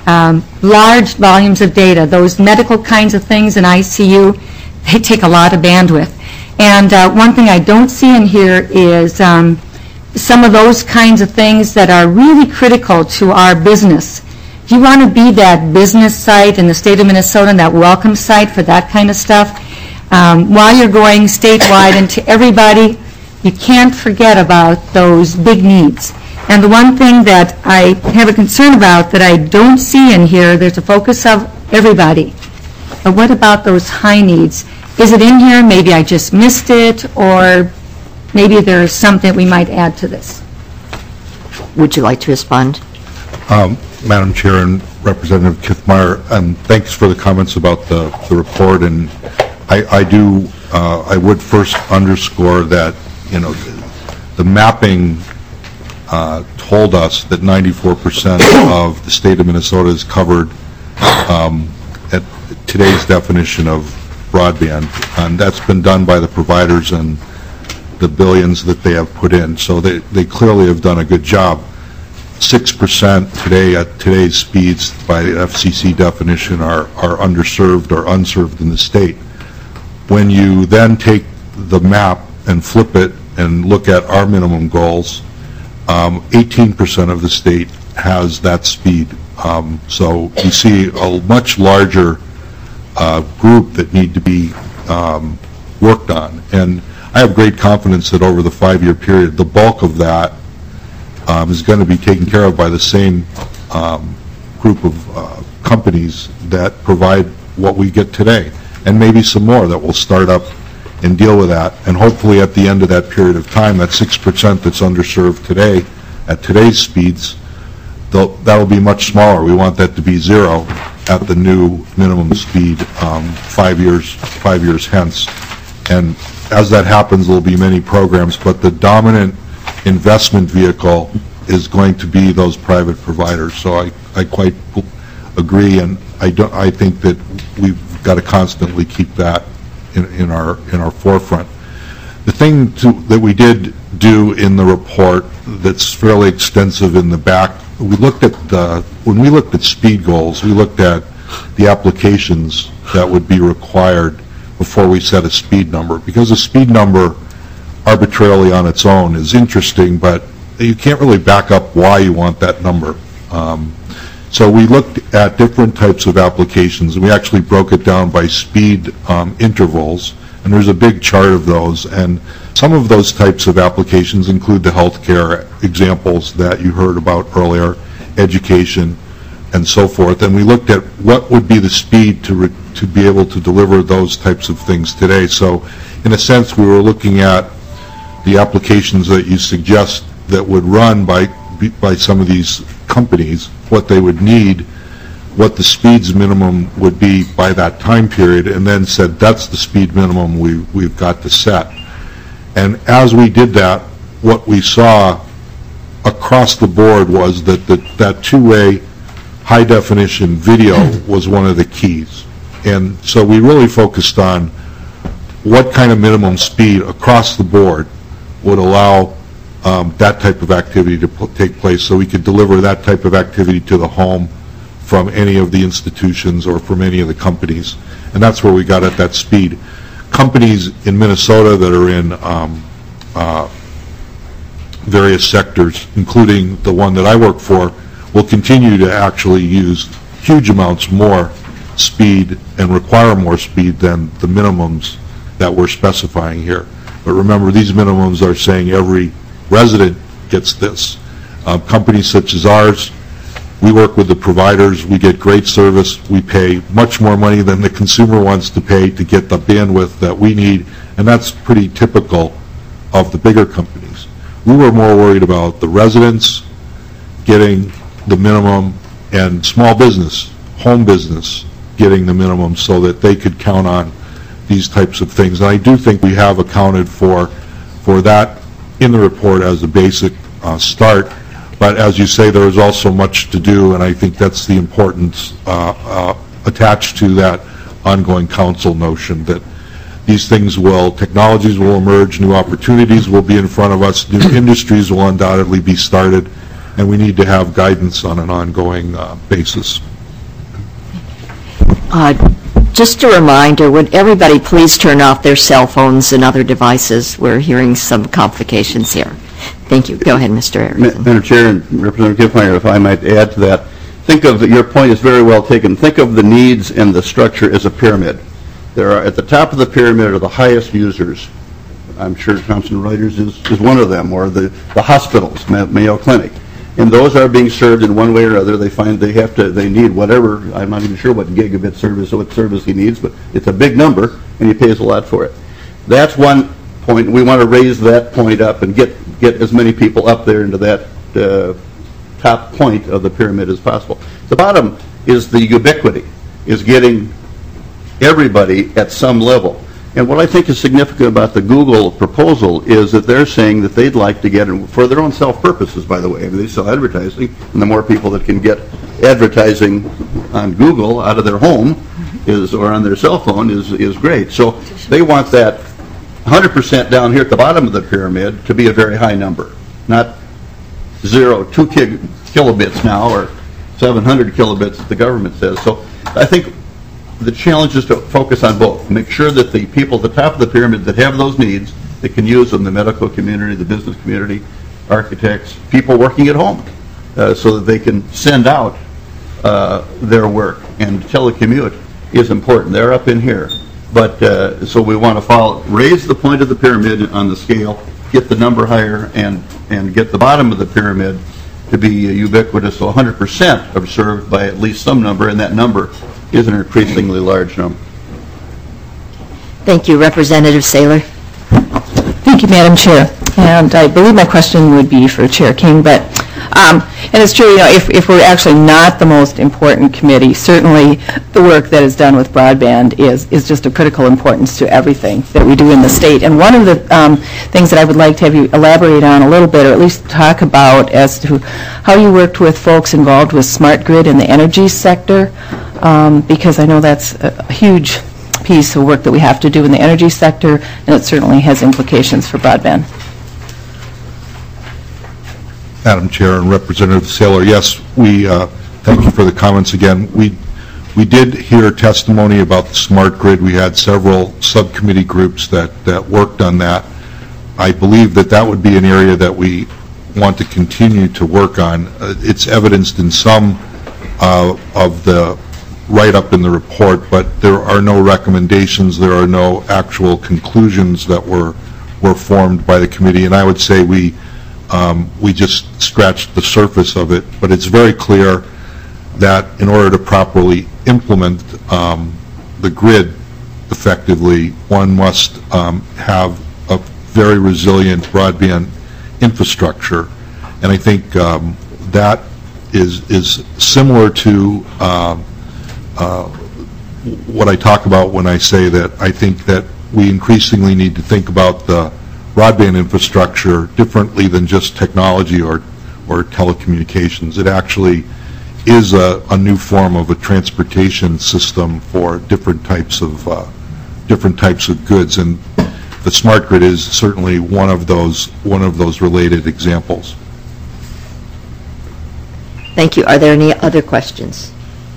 large volumes of data. Those medical kinds of things in ICU, they take a lot of bandwidth. And one thing I don't see in here is some of those kinds of things that are really critical to our business. If you want to be that business site in the state of Minnesota and that welcome site for that kind of stuff, while you're going statewide and to everybody, you can't forget about those big needs. And the one thing that I have a concern about that I don't see in here, there's a focus of everybody. But what about those high needs? Is it in here? Maybe I just missed it, or maybe there's something we might add to this. Would you like to respond? Madam Chair and Representative Kithmeyer, thanks for the comments about the report. And I would first underscore that, the mapping told us that 94% of the state of Minnesota is covered at today's definition of broadband, and that's been done by the providers and the billions that they have put in. So they clearly have done a good job. 6% today at today's speeds by the FCC definition are underserved or unserved in the state. When you then take the map and flip it and look at our minimum goals, 18% of the state has that speed. So you see a much larger group that need to be worked on. And I have great confidence that over the 5-year period, the bulk of that is going to be taken care of by the same group of companies that provide what we get today, and maybe some more that will start up and deal with that. And hopefully at the end of that period of time, that 6% that's underserved today at today's speeds, that will be much smaller. We want that to be 0 at the new minimum speed 5 years hence. And as that happens, there will be many programs, but the dominant investment vehicle is going to be those private providers. So I quite agree, and I think that we've got to constantly keep that in our forefront. The thing that we did do in the report that's fairly extensive in the back, when we looked at speed goals, we looked at the applications that would be required before we set a speed number, because a speed number arbitrarily on its own is interesting, but you can't really back up why you want that number. So we looked at different types of applications, and we actually broke it down by speed intervals, and there's a big chart of those. And some of those types of applications include the healthcare examples that you heard about earlier, education, and so forth. And we looked at what would be the speed to be able to deliver those types of things today. So in a sense, we were looking at the applications that you suggest that would run by some of these companies, what they would need, what the speeds minimum would be by that time period, and then said that's the speed minimum we've got to set. And as we did that, what we saw across the board was that that two-way high-definition video was one of the keys. And so we really focused on what kind of minimum speed across the board would allow that type of activity to take place, so we could deliver that type of activity to the home from any of the institutions or from any of the companies. And that's where we got at that speed. Companies in Minnesota that are in various sectors, including the one that I work for, will continue to actually use huge amounts more speed and require more speed than the minimums that we're specifying here. But remember, these minimums are saying every resident gets this. Companies such as ours, we work with the providers, we get great service, we pay much more money than the consumer wants to pay to get the bandwidth that we need, and that's pretty typical of the bigger companies. We were more worried about the residents getting the minimum and small business, home business, getting the minimum so that they could count on these types of things. And I do think we have accounted for that in the report as a basic start. But as you say, there is also much to do, and I think that's the importance attached to that ongoing council notion that these things technologies will emerge, new opportunities will be in front of us, new industries will undoubtedly be started, and we need to have guidance on an ongoing basis. Just a reminder, would everybody please turn off their cell phones and other devices? We're hearing some complications here. Thank you. Go ahead, Mr. Erickson. Madam Chair and Representative Giffmeyer, if I might add to that, think of, your point is very well taken, think of the needs and the structure as a pyramid. There are, at the top of the pyramid are the highest users. I'm sure Thomson Reuters is one of them, or the hospitals, Mayo Clinic. And those are being served in one way or other. They find they need whatever, I'm not even sure what gigabit service or what service he needs, but it's a big number and he pays a lot for it. That's one point. We want to raise that point up and get as many people up there into that top point of the pyramid as possible. The bottom is the ubiquity, is getting everybody at some level. And what I think is significant about the Google proposal is that they're saying that they'd like to get, for their own self-purposes, by the way, I mean, they sell advertising, and the more people that can get advertising on Google out of their home or on their cell phone is great. So they want that 100% down here at the bottom of the pyramid to be a very high number, not 2 kilobits now or 700 kilobits the government says. So I think the challenge is to focus on both. Make sure that the people at the top of the pyramid that have those needs, that can use them, the medical community, the business community, architects, people working at home, so that they can send out their work. And telecommute is important. They're up in here. But so we want to raise the point of the pyramid on the scale, get the number higher, and get the bottom of the pyramid to be ubiquitous, so 100% are served by at least some number, and that number is an increasingly large number. Thank you. Representative Saylor. Thank you, Madam Chair. And I believe my question would be for Chair King, but, and it's true, if we're actually not the most important committee, certainly the work that is done with broadband is just of critical importance to everything that we do in the state. And one of the things that I would like to have you elaborate on a little bit, or at least talk about, as to how you worked with folks involved with smart grid in the energy sector, because I know that's a huge piece of work that we have to do in the energy sector, and it certainly has implications for broadband. Madam Chair and Representative Saylor, yes, we thank you for the comments again. We did hear testimony about the smart grid. We had several subcommittee groups that worked on that. I believe that would be an area that we want to continue to work on. It's evidenced in some of the write-up in the report, but there are no recommendations, there are no actual conclusions that were formed by the committee, and I would say we just scratched the surface of it. But it's very clear that in order to properly implement the grid effectively, one must have a very resilient broadband infrastructure. And I think that is similar to what I talk about when I say that I think that we increasingly need to think about the broadband infrastructure differently than just technology or telecommunications. It actually is a new form of a transportation system for different types of goods, and the smart grid is certainly one of those related examples. Thank you. Are there any other questions?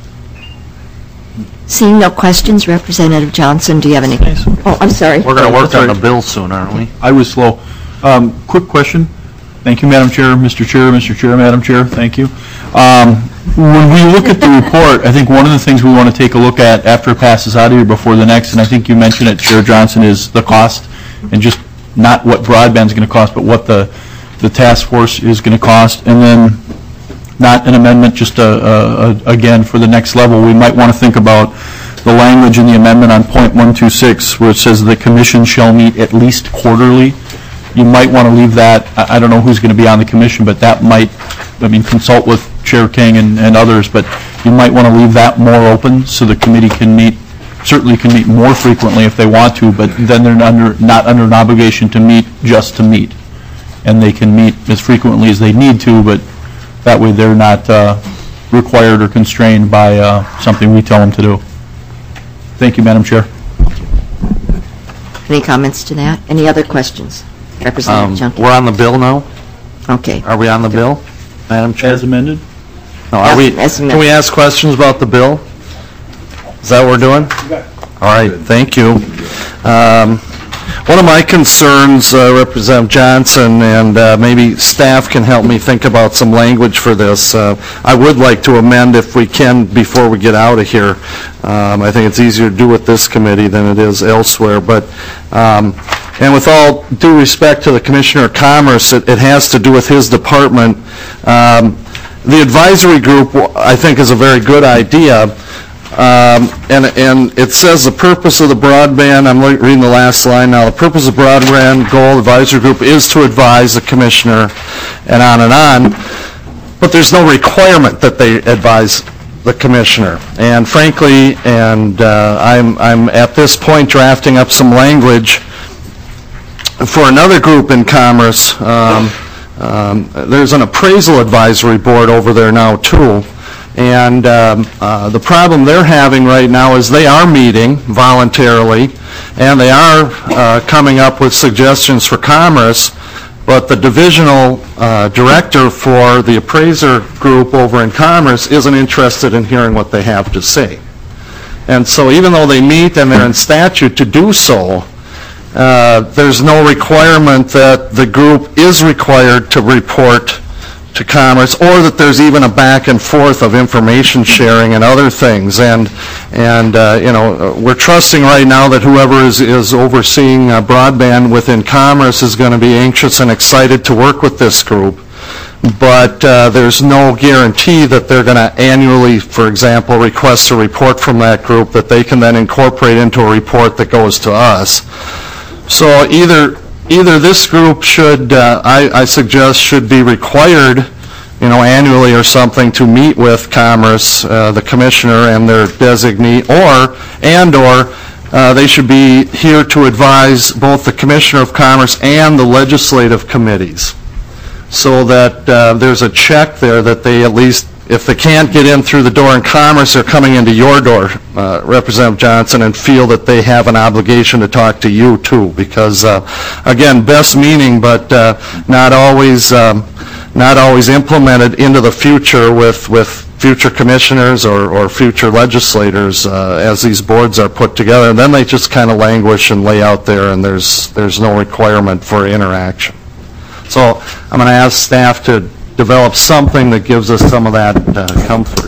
Seeing no questions, Representative Johnson, do you have any? Oh, I'm sorry. We're going to work on the bill soon, aren't we? I was slow. Quick question. Thank you, Madam Chair, Mr. Chair, Madam Chair. Thank you. When we look at the report, I think one of the things we want to take a look at after it passes out of here before the next, and I think you mentioned it, Chair Johnson, is the cost, and just not what broadband is going to cost, but what the task force is going to cost, and then not an amendment, just again for the next level. We might want to think about the language in the amendment on point 126 where it says the commission shall meet at least quarterly. You might want to leave that. I don't know who's going to be on the commission, but that might, consult with Chair King and others, but you might want to leave that more open so the committee certainly can meet more frequently if they want to, but then they're not under an obligation to meet just to meet. And they can meet as frequently as they need to, but that way they're not required or constrained by something we tell them to do. Thank you, Madam Chair. Any comments to that? Any other questions? Representative Junkin. We're on the bill now? Okay. Are we on the bill, Madam Chair? As amended? No, are we? As amended. Can we ask questions about the bill? Is that what we're doing? All right, thank you. One of my concerns, Representative Johnson, and maybe staff can help me think about some language for this. I would like to amend if we can before we get out of here. I think it's easier to do with this committee than it is elsewhere. But and with all due respect to the Commissioner of Commerce, it has to do with his department. The advisory group, I think, is a very good idea. And it says the purpose of the broadband, I'm reading the last line now, the purpose of broadband goal advisory group is to advise the commissioner, and on. But there's no requirement that they advise the commissioner. And frankly, I'm at this point drafting up some language for another group in Commerce. There's an appraisal advisory board over there now too. And the problem they're having right now is they are meeting voluntarily, and they are coming up with suggestions for Commerce, but the divisional director for the appraiser group over in Commerce isn't interested in hearing what they have to say. And so even though they meet and they're in statute to do so, there's no requirement that the group is required to report to Commerce, or that there's even a back and forth of information sharing and other things. And we're trusting right now that whoever is overseeing broadband within Commerce is going to be anxious and excited to work with this group. But there's no guarantee that they're going to annually, for example, request a report from that group that they can then incorporate into a report that goes to us. So either this group should, I suggest, should be required, annually or something to meet with Commerce, the commissioner and their designee, or they should be here to advise both the Commissioner of Commerce and the legislative committees, so that there's a check there that they at least, if they can't get in through the door in Commerce, they're coming into your door, Representative Johnson, and feel that they have an obligation to talk to you too, because again, best meaning, but not always implemented into the future with future commissioners or future legislators as these boards are put together. And then they just kind of languish and lay out there, and there's no requirement for interaction. So I'm going to ask staff to develop something that gives us some of that comfort.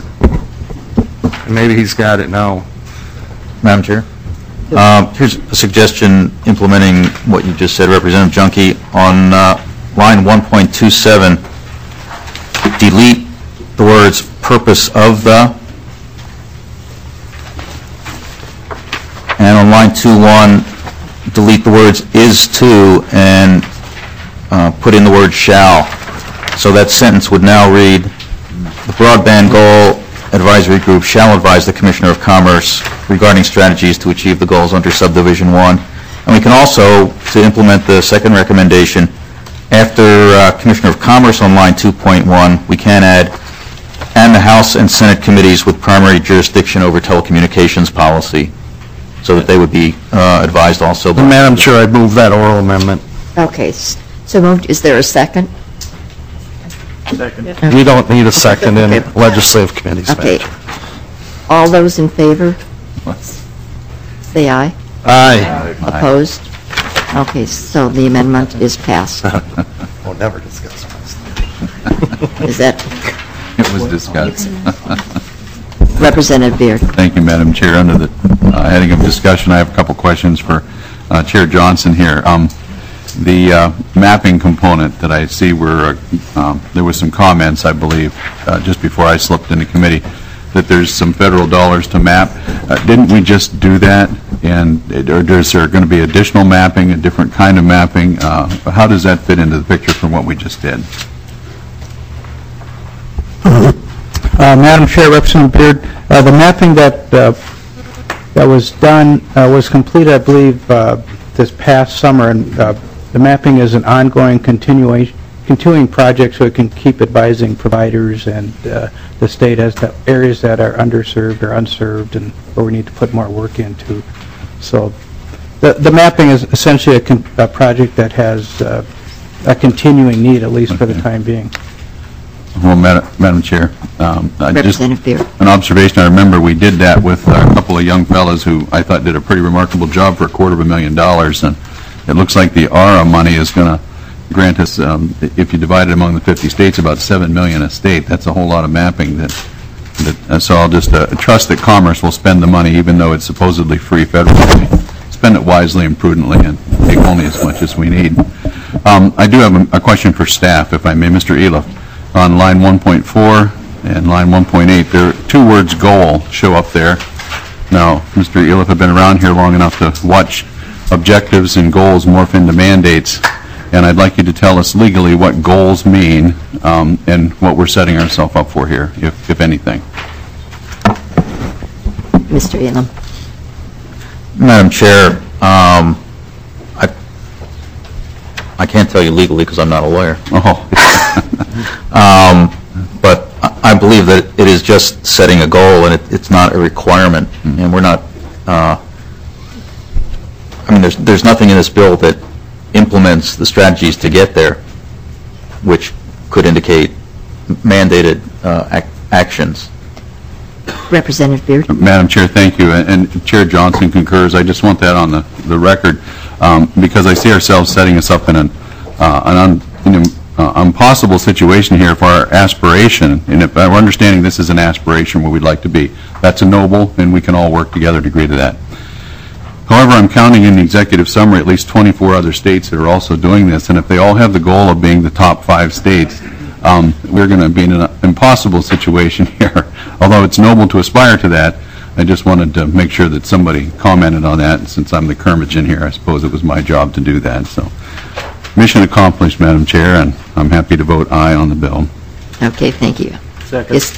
And maybe he's got it now. Madam Chair, here's a suggestion implementing what you just said, Representative Junkie. On line 1.27, delete the words "purpose of the," and on line 2.1, delete the words "is to" and put in the word "shall." So that sentence would now read, "The Broadband Goal Advisory Group shall advise the Commissioner of Commerce regarding strategies to achieve the goals under Subdivision 1." And we can also, to implement the second recommendation, after Commissioner of Commerce on line 2.1, we can add, "and the House and Senate committees with primary jurisdiction over telecommunications policy," so that they would be advised also. Madam Chair, I'd move that oral amendment. Okay, so moved. Is there a second? Second. We don't need a second in legislative committees. Okay. All those in favor? Say aye. Aye. Opposed? Okay, so the amendment is passed. We'll never discuss this. Is that It was discussed. Representative Beard? Thank you, Madam Chair. Under the heading of discussion, I have a couple questions for Chair Johnson here. The mapping component that I see where there was some comments, I believe, just before I slipped into committee, that there's some federal dollars to map. Didn't we just do that? And or is there going to be additional mapping, a different kind of mapping? How does that fit into the picture from what we just did? Madam Chair, Representative Beard, the mapping that was done was completed, I believe, this past summer, and the mapping is an ongoing, continuing project, so it can keep advising providers and the state as to areas that are underserved or unserved and where we need to put more work into. So the mapping is essentially a project that has a continuing need, at least for the time being. Well, Madam Chair, just Representative Beard. an observation. I remember we did that with a couple of young fellows who I thought did a pretty remarkable job for $250,000, and it looks like the ARA money is going to grant us, if you divide it among the 50 states, about $7 million a state. That's a whole lot of mapping. So I'll just trust that Commerce will spend the money, even though it's supposedly free federally. Spend it wisely and prudently and take only as much as we need. I do have a question for staff, if I may. Mr. Eliff, on line 1.4 and line 1.8, there are two words "goal" show up there. Now, Mr. Eliff had been around here long enough to watch objectives and goals morph into mandates, and I'd like you to tell us legally what goals mean and what we're setting ourselves up for here, if anything. Mr. Elam. Madam Chair, I can't tell you legally because I'm not a lawyer. But I believe that it is just setting a goal, and it's not a requirement. And we're not, I mean, there's nothing in this bill that implements the strategies to get there, which could indicate mandated actions. Representative Beard. Madam Chair, thank you, and Chair Johnson concurs. I just want that on the record, because I see ourselves setting us up in an impossible situation here for our aspiration, and if we're understanding this is an aspiration where we'd like to be, that's a noble, and we can all work together to agree to that. However, I'm counting in the executive summary at least 24 other states that are also doing this, and if they all have the goal of being the top 5 states, we're going to be in an impossible situation here. Although it's noble to aspire to that, I just wanted to make sure that somebody commented on that, and since I'm the curmudgeon here, I suppose it was my job to do that. So, mission accomplished, Madam Chair, and I'm happy to vote aye on the bill. Okay, thank you. Second. Is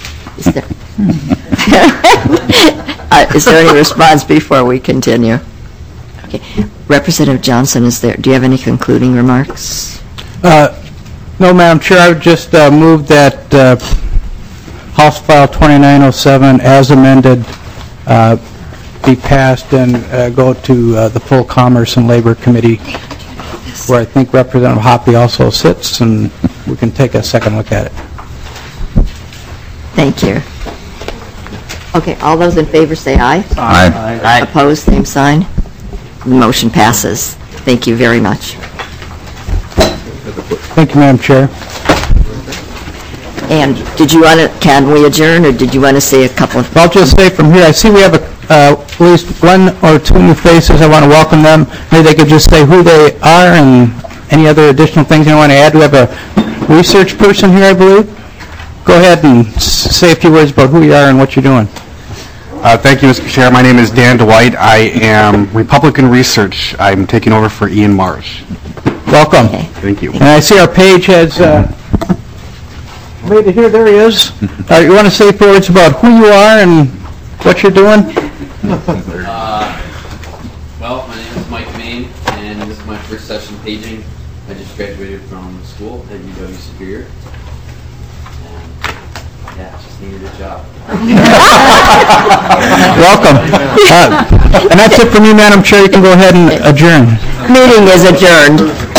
there any response before we continue? Okay. Representative Johnson, do you have any concluding remarks? No, Madam Chair, I would just move that House File 2907 as amended be passed and go to the full Commerce and Labor Committee, where I think Representative Hoppe also sits, and we can take a second look at it. Thank you. Okay, all those in favor say aye. Aye. Aye. Opposed, same sign. The motion passes. Thank you very much. Thank you, Madam Chair. And did you want to, can we adjourn, or did you want to say a couple of... I'll just say from here, I see we have at least 1 or 2 new faces. I want to welcome them. Maybe they could just say who they are and any other additional things you want to add. We have a research person here, I believe. Go ahead and say a few words about who you are and what you're doing. Thank you, Mr. Chair. My name is Dan Dwight. I am Republican Research. I'm taking over for Ian Marsh. Welcome. Okay. Thank you. And I see our page has... Wait, here, there he is. You want to say a few words about who you are and what you're doing? Well, my name is Mike Main, and this is my first session paging. I just graduated from school at UW Superior. And, yeah, just needed a job. Welcome. And that's it from you, Madam Chair. You can go ahead and adjourn. Meeting is adjourned.